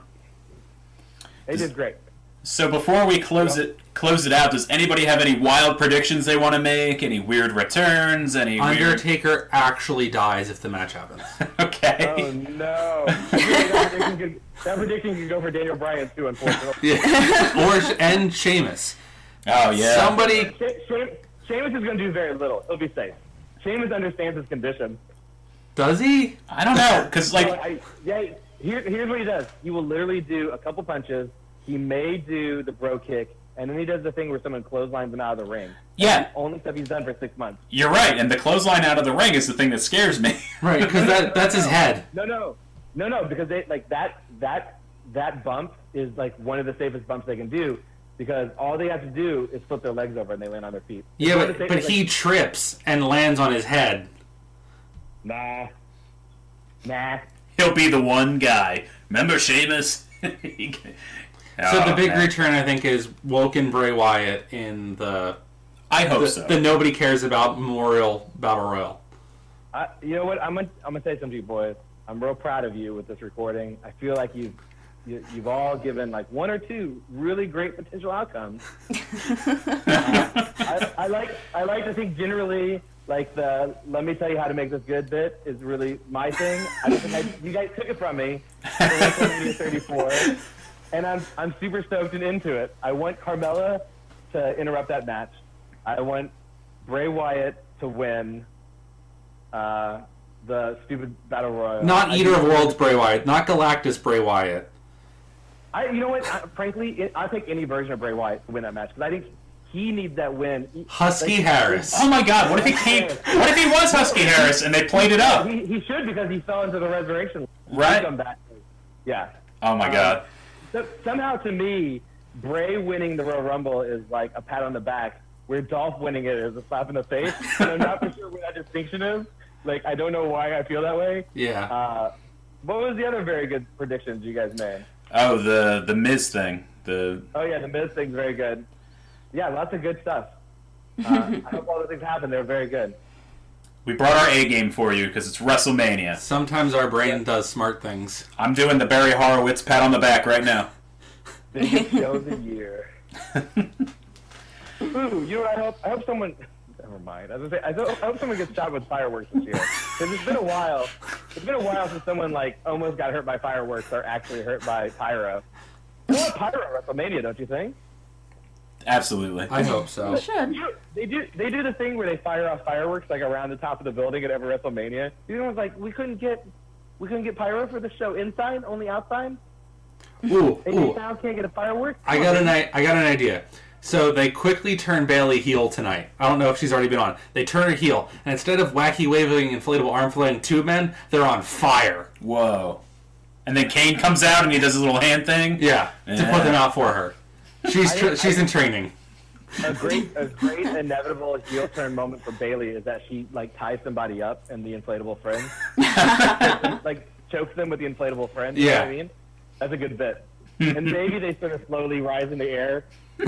A J's great. So before we close it close it out, does anybody have any wild predictions they want to make? Any weird returns? Any weird... Undertaker actually dies if the match happens. Okay. Oh no! that, prediction could, that prediction could go for Daniel Bryan too, unfortunately. Yeah. Or and Sheamus. Oh yeah. Somebody. She- She- Sheamus is going to do very little. He'll be safe. Sheamus understands his condition. Does he? I don't know, because So, like I, yeah, here, here's what he does. He will literally do a couple punches. He may do the bro kick, and then he does the thing where someone clotheslines him out of the ring. yeah, Only stuff he's done for six months. you're right, and the clothesline out of the ring is the thing that scares me. Right, because that that's his head. No, no, no, no, because they like that that that bump is like one of the safest bumps they can do. Because all they have to do is flip their legs over and they land on their feet. It's Yeah, one of but, the but safest- he trips and lands on his head. Nah. Nah. He'll be the one guy. Remember Sheamus? So Oh, the big man. return, I think, is Woken Bray Wyatt in the I hope the, so. the nobody cares about Memorial Battle Royal. I, you know what? I'm gonna I'm gonna say something to you boys. I'm real proud of you with this recording. I feel like you've you, you've all given like one or two really great potential outcomes. uh, I, I like I like to think generally like the let me tell you how to make this good bit is really my thing. I don't think I, you guys took it from me for WrestleMania thirty-four, and I'm I'm super stoked and into it. I want Carmella to interrupt that match. I want Bray Wyatt to win. Uh, the stupid battle royal. Not I Eater think- of Worlds Bray Wyatt. Not Galactus Bray Wyatt. I, you know what? I, frankly, it, I'll take any version of Bray Wyatt to win that match because I think he needs that win. He- Husky like, Harris. Oh my God! What if he came? What if he was Husky Harris and they played it up? He, he should because he fell into the resurrection. He Right. should come back. Yeah. Oh my Um, God! So, somehow, to me, Bray winning the Royal Rumble is like a pat on the back, where Dolph winning it is a slap in the face. And I'm not for sure what that distinction is. Like, I don't know why I feel that way. Yeah. Uh, what was the other very good predictions you guys made? Oh, the the Miz thing. The Oh yeah, the Miz thing's very good. Yeah, lots of good stuff. Uh, I hope all those things happen. They're very good. we brought our A game for you because it's WrestleMania. Sometimes our brain does smart things. I'm doing the Barry Horowitz pat on the back right now. Biggest show of the year. Ooh, you know what I hope? I hope someone. Never mind. I was gonna say, I hope, I hope someone gets shot with fireworks this year. Because it's been a while. It's been a while since someone like almost got hurt by fireworks or actually hurt by pyro. You want pyro at WrestleMania, don't you think? Absolutely. I hope so. You should. You know, they do. They do the thing where they fire off fireworks like around the top of the building at every WrestleMania. You know, it's like we couldn't get, we couldn't get pyro for the show inside, only outside. Ooh, A J ooh. Styles can't get a firework. I got an I I got an idea. So they quickly turn Bailey heel tonight. I don't know if she's already been on. They turn her heel, and instead of wacky waving inflatable arm flailing tube men, they're on fire. Whoa. And then Kane comes out and he does his little hand thing. Yeah, to Yeah. put them out for her. She's I- tra- I- she's in training. A great, a great inevitable heel turn moment for Bailey is that she like ties somebody up in the inflatable friend, like chokes them with the inflatable friend. You know Yeah. what I mean? That's a good bit. And maybe they sort of slowly rise in the air.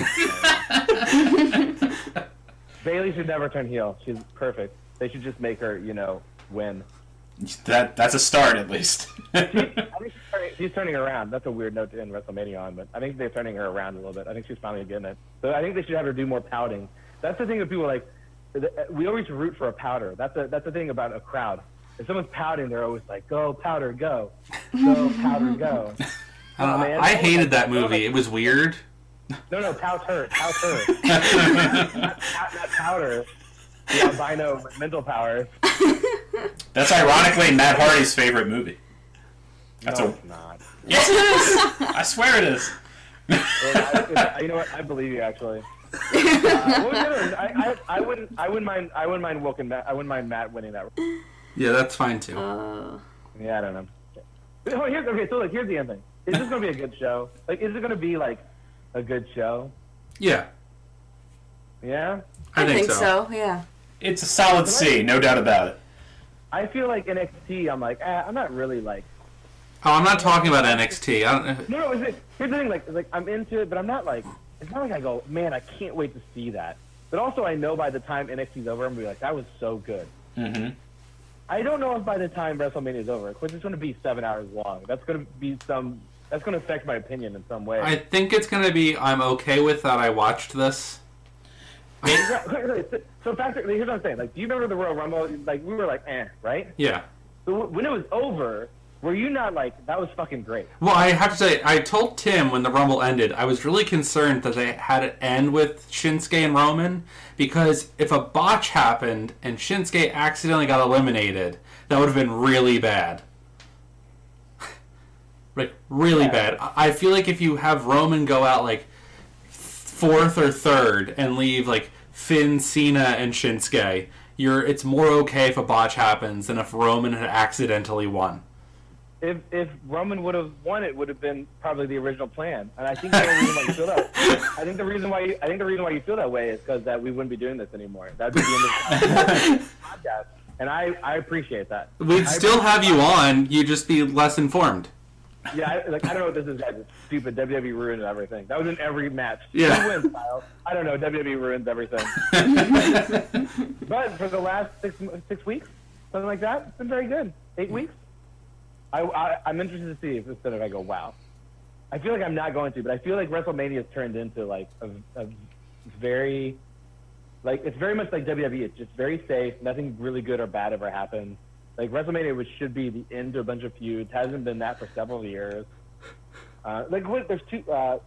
Bailey should never turn heel. She's perfect. They should just make her, you know, win. That that's a start at least. She, I think she's turning, she's turning around. That's a weird note to end WrestleMania on, but I think they're turning her around a little bit. I think she's finally getting it. So I think they should have her do more pouting. That's the thing that people are like. We always root for a powder. That's a that's the thing about a crowd. If someone's pouting, they're always like, "Go powder, go, go powder, go." Uh, man. I hated that movie. It was weird. No, no, pout her, pout her, not, not, not powder. The albino with mental powers. That's ironically Matt Hardy's favorite movie. That's no, a it's not. Yes, it is. I swear it is. And I, you know what? I believe you actually. Uh, what was the other one? I, I, I wouldn't I wouldn't mind I wouldn't mind Wilk and Matt I wouldn't mind Matt winning that. Yeah, that's fine too. Uh, Yeah, I don't know. Oh, here's, okay, so look, here's the end thing. Is this gonna be a good show? Like, is it gonna be like a good show? Yeah, Yeah. I, I think so. Yeah. It's a solid C, no doubt about it. I feel like N X T. I'm like, eh, I'm not really like. Oh, I'm not talking about N X T. I don't, No, no. Is it, here's the thing. Like, like I'm into it, but I'm not like. It's not like I go, man, I can't wait to see that. But also, I know by the time N X T's over, I'm gonna be like, that was so good. Mm-hmm. I don't know if by the time WrestleMania is over, of course, it's going to be seven hours long. That's going to be some. That's going to affect my opinion in some way. I think it's gonna be. I'm okay with that. I watched this. So, factor. Here's what I'm saying. Like, do you remember the Royal Rumble? Like, we were like, eh, right? Yeah. So when it was over, were you not like, that was fucking great? Well, I have to say, I told Tim when the Rumble ended, I was really concerned that they had it end with Shinsuke and Roman, because if a botch happened and Shinsuke accidentally got eliminated, that would have been really bad. Like, really Yeah. bad. I I feel like if you have Roman go out, like, fourth or third and leave, like, Finn, Cena, and Shinsuke, you're it's more okay if a botch happens than if Roman had accidentally won. If if Roman would have won, it would have been probably the original plan. And I think the only reason why you feel that. I think the reason why you, I think the reason why you feel that way is because that we wouldn't be doing this anymore. That'd be the end of the podcast. And I, I appreciate that. We'd I still have appreciate you that. on, you'd just be less informed. Yeah, I, like I don't know what this is, guys. It's stupid. W W E ruined everything. That was in every match. Yeah. Who wins, Kyle? I don't know. W W E ruins everything. But for the last six six weeks, something like that, it's been very good. Eight weeks. I, I I'm interested to see if instead of I go wow. I feel like I'm not going to, but I feel like WrestleMania has turned into like a, a very like it's very much like W W E. It's just very safe. Nothing really good or bad ever happens. Like, WrestleMania, which should be the end to a bunch of feuds, hasn't been that for several years. Uh, like, what, there's two. Uh,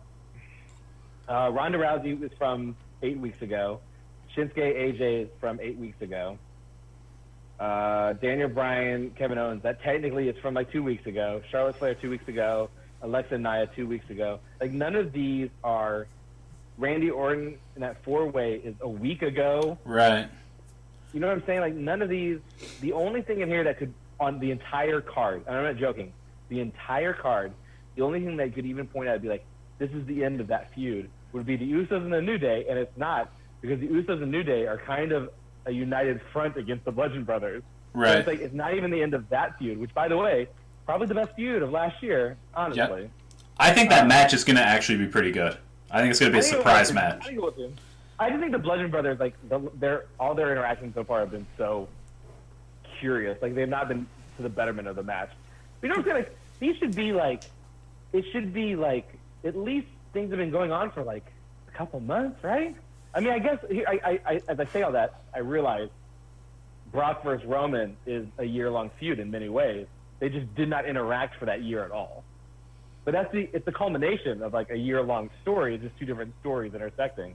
uh, Ronda Rousey is from eight weeks ago. Shinsuke A J is from eight weeks ago. Uh, Daniel Bryan, Kevin Owens, that technically is from like two weeks ago. Charlotte Flair two weeks ago. Alexa and Nia two weeks ago. Like, none of these are. Randy Orton in that four-way is a week ago. Right. You know what I'm saying? Like, none of these, the only thing in here that could, on the entire card, and I'm not joking, the entire card, the only thing that could even point out and be like, this is the end of that feud, would be the Usos and the New Day, and it's not, because the Usos and New Day are kind of a united front against the Bludgeon Brothers. Right. So it's like, it's not even the end of that feud, which, by the way, probably the best feud of last year, honestly. Yep. I think that Uh, match is going to actually be pretty good. I think it's going to be a I think it surprise will- match. I think it will too. I just think the Bludgeon Brothers, like, the, their all their interactions so far have been so curious. Like, they've not been to the betterment of the match. But you know what I'm saying? Like, these should be, like, it should be, like, at least things have been going on for, like, a couple months, right? I mean, I guess, here, I, I, I, as I say all that, I realize Brock versus Roman is a year-long feud in many ways. They just did not interact for that year at all. But that's the, it's the culmination of, like, a year-long story. It's just two different stories intersecting.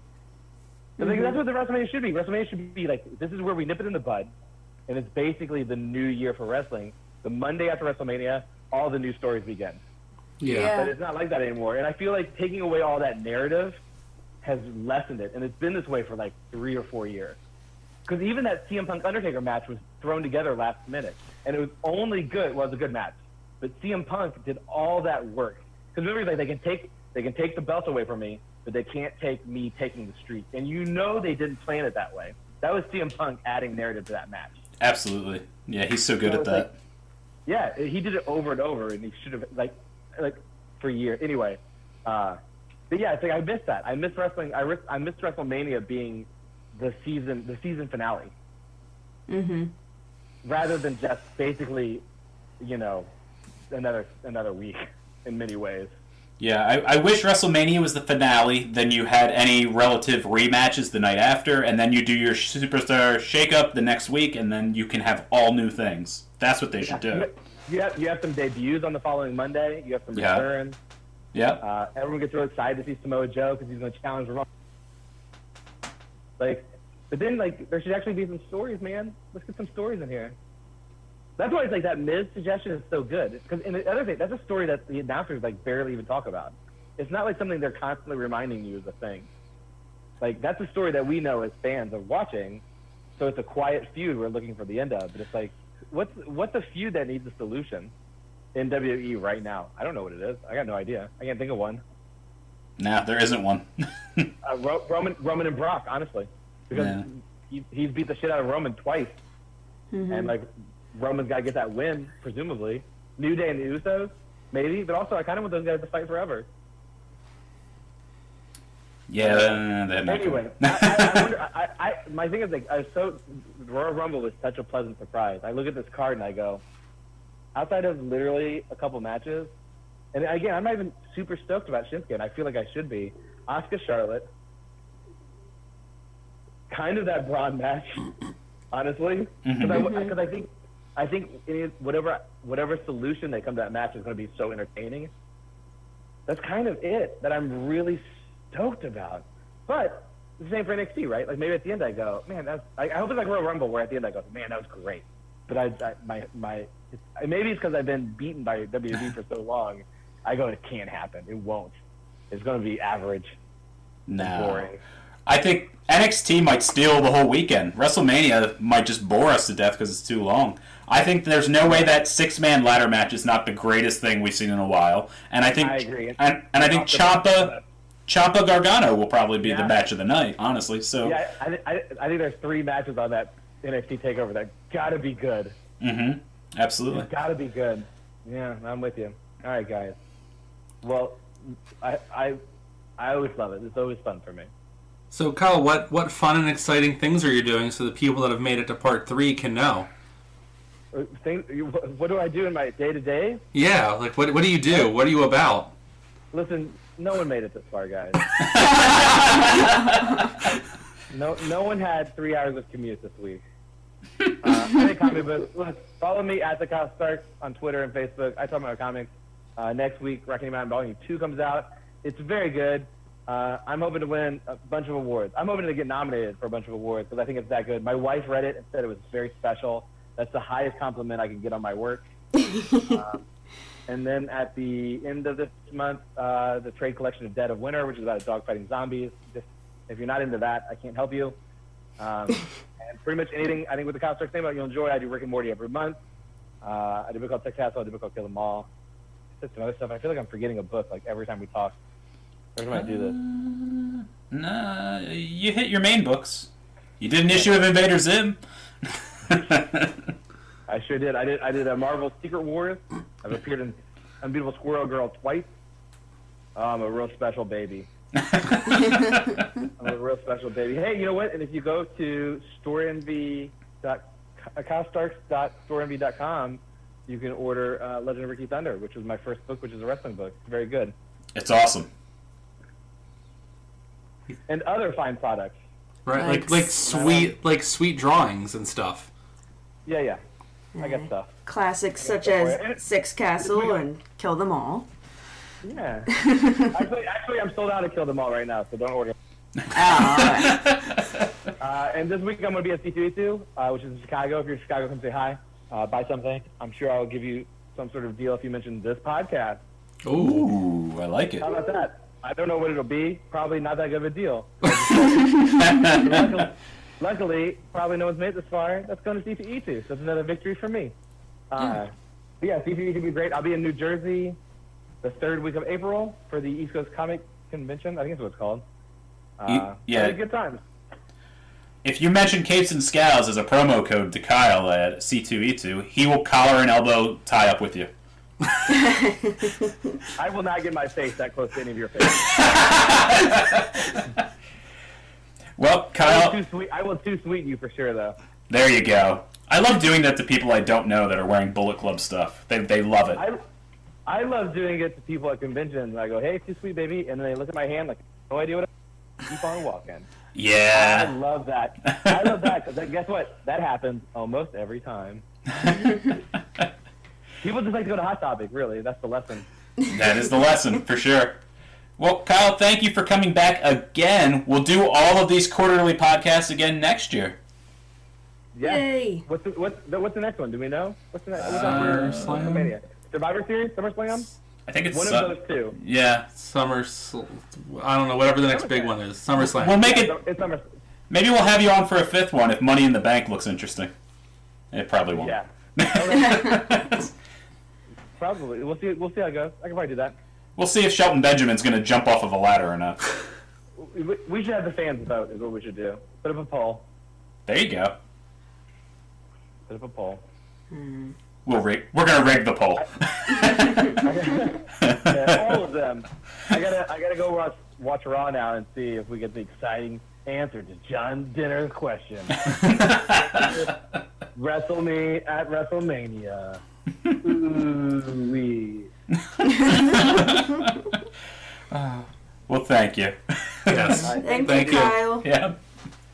I think that's what the WrestleMania should be. WrestleMania should be like, this is where we nip it in the bud, and it's basically the new year for wrestling. The Monday after WrestleMania, all the new stories begin. Yeah. Yeah. But it's not like that anymore. And I feel like taking away all that narrative has lessened it, and it's been this way for like three or four years. Because even that C M Punk Undertaker match was thrown together last minute, and it was only good. Well, it was a good match, but C M Punk did all that work. Because remember, like, they can take they can take the belt away from me, but they can't take me taking the streak. And you know they didn't plan it that way. That was C M Punk adding narrative to that match. Absolutely. Yeah, he's so good So at it's that. like- Yeah, he did it over and over, and he should have, like, like for years. Anyway, uh, but yeah, it's like I miss that. I miss wrestling. I, risk, I miss WrestleMania being the season, the season finale, Mm-hmm. rather than just basically, you know, another another week in many ways. Yeah, I, I wish WrestleMania was the finale, then you had any relative rematches the night after, and then you do your Superstar Shake-Up the next week, and then you can have all new things. That's what they should do. You have, you have some debuts on the following Monday. You have some Yeah. returns. Yeah. Uh, everyone gets real excited to see Samoa Joe because he's going to challenge Roman. Like, but then, like, there should actually be some stories, man. Let's get some stories in here. That's why it's like that Miz suggestion is so good. Because and the other thing, that's a story that the announcers like barely even talk about. It's not like something they're constantly reminding you is a thing. Like that's a story that we know as fans of watching. So it's a quiet feud we're looking for the end of. But it's like, what's what's a feud that needs a solution in W W E right now? I don't know what it is. I got no idea. I can't think of one. Nah, there isn't one. uh, Ro- Roman Roman and Brock, honestly, because Yeah. he, he's beat the shit out of Roman twice, Mm-hmm. and like Roman's got to get that win, presumably. New Day and the Usos, maybe, but also I kind of want those guys to fight forever. Yeah, they're not Anyway, good. I, I, I wonder. I, I, my thing is like, I was so Royal Rumble was such a pleasant surprise. I look at this card and I go, outside of literally a couple matches, and again, I'm not even super stoked about Shinsuke, and I feel like I should be. Asuka Charlotte, kind of that Braun match, honestly, because Mhm. I, I think I think it, whatever whatever solution they come to that match is going to be so entertaining. That's kind of it that I'm really stoked about. But the same for N X T, right? Like maybe at the end I go, man, that's. I, I hope it's like Royal Rumble where at the end I go, man, that was great. But I, I my my it's, maybe it's because I've been beaten by W W E for so long. I go, it can't happen. It won't. It's going to be average. No. Boring. I think N X T might steal the whole weekend. WrestleMania might just bore us to death because it's too long. I think there's no way that six-man ladder match is not the greatest thing we've seen in a while. And I think I agree. And, and I think Ciampa Ciampa Gargano will probably be Yeah. the match of the night, honestly. So Yeah, I, I, I think there's three matches on that N X T takeover that gotta be good. mhm. Absolutely. It's gotta be good. Yeah, I'm with you. All right, guys. Well, I I I always love it. It's always fun for me. So, Kyle, what, what fun and exciting things are you doing so the people that have made it to part three can know? Uh, Thing, you- what do I do in my day to day? Yeah, like, what, what do you do? What are you about? Listen, no one made it this far, guys. no, no one had three hours of commute this week. Uh, any comic book, look, follow me at the Kyle Starks on Twitter and Facebook. I talk about comics. Uh, next week, Reckoning Mountain Volume Two comes out. It's very good. Uh, I'm hoping to win a bunch of awards. I'm hoping to get nominated for a bunch of awards because I think it's that good. My wife read it and said it was very special. That's the highest compliment I can get on my work. um, and then at the end of this month, uh, the trade collection of Dead of Winter, which is about a dog fighting zombies. Just, if you're not into that, I can't help you. Um, and pretty much anything I think with the Kyle Starks name out you'll enjoy. I do Rick and Morty every month. Uh, I do a book called Tech Castle. I do a book called Kill Them All. Just some other stuff. I feel like I'm forgetting a book like every time we talk. Every time I do this. Nah, you hit your main books. You did an issue of Invader Zim. I sure did. I did. I did a Marvel Secret Wars. I've appeared in Unbeatable Squirrel Girl twice. Oh, I'm a real special baby. I'm a real special baby. Hey, you know what? And if you go to storeenvy dot kyle starks dot storeenvy dot com, you can order uh, Legend of Ricky Thunder, which was my first book, which is a wrestling book. It's very good. It's awesome. And other fine products. Right, like, like sweet, like sweet drawings and stuff. Yeah, yeah. I got stuff. Classics such as Six Castle and Kill Them All. Yeah. actually, actually, I'm sold out of Kill Them All right now, so don't order. Oh, Uh, and this week I'm going to be at C two E two, uh, which is in Chicago. If you're in Chicago, come say hi. Uh, buy something. I'm sure I'll give you some sort of deal if you mention this podcast. Ooh, I like it. How about that? I don't know what it'll be. Probably not that good of a deal. luckily, luckily, probably no one's made it this far. That's going to C two E two, so that's another victory for me. Uh, but yeah, C two E two will be great. I'll be in New Jersey the third week of April for the East Coast Comic Convention. I think that's what it's called. Uh, yeah. Good times. If you mention Capes and Scals as a promo code to Kyle at C two E two, he will collar and elbow tie up with you. I will not get my face that close to any of your faces. Well, I Kyle, will too sweet. I will too sweeten you for sure, though. there you go. I love doing that to people I don't know that are wearing Bullet Club stuff. They they love it. I, I love doing it to people at conventions. I go, "Hey, too sweet, baby," and then they look at my hand like, "No idea what." I keep on walking. I Yeah. love that. I love that because guess what? That happens almost every time. People just like to go to Hot Topic. Really, that's the lesson. That is the lesson, for sure. Well, Kyle, thank you for coming back again. We'll do all of these quarterly podcasts again next year. Yeah. Yay! What's the, what's the, what's the next one? Do we know? What's the next? What's SummerSlam? after WrestleMania? Survivor Series? SummerSlam? I think it's One Su- of those two. Yeah. Summer, I don't know, whatever the next big one is. SummerSlam. We'll make it. Yeah, it's Summer. Maybe we'll have you on for a fifth one if Money in the Bank looks interesting. It probably won't. Yeah. Probably. We'll see. We'll see how it goes. I can probably do that. We'll see if Shelton Benjamin's going to jump off of a ladder or not. We, we should have the fans vote. Is what we should do. Put up a poll. There you go. Put up a poll. We'll rig. We're going to rig the poll. Yeah, all of them. I gotta. I gotta go watch watch Raw now and see if we get the exciting answer to John Dinner's question. WrestleMania at WrestleMania. Ooh wee. Well, thank you. Yes. Thank, Thank you, you. Kyle. Yeah.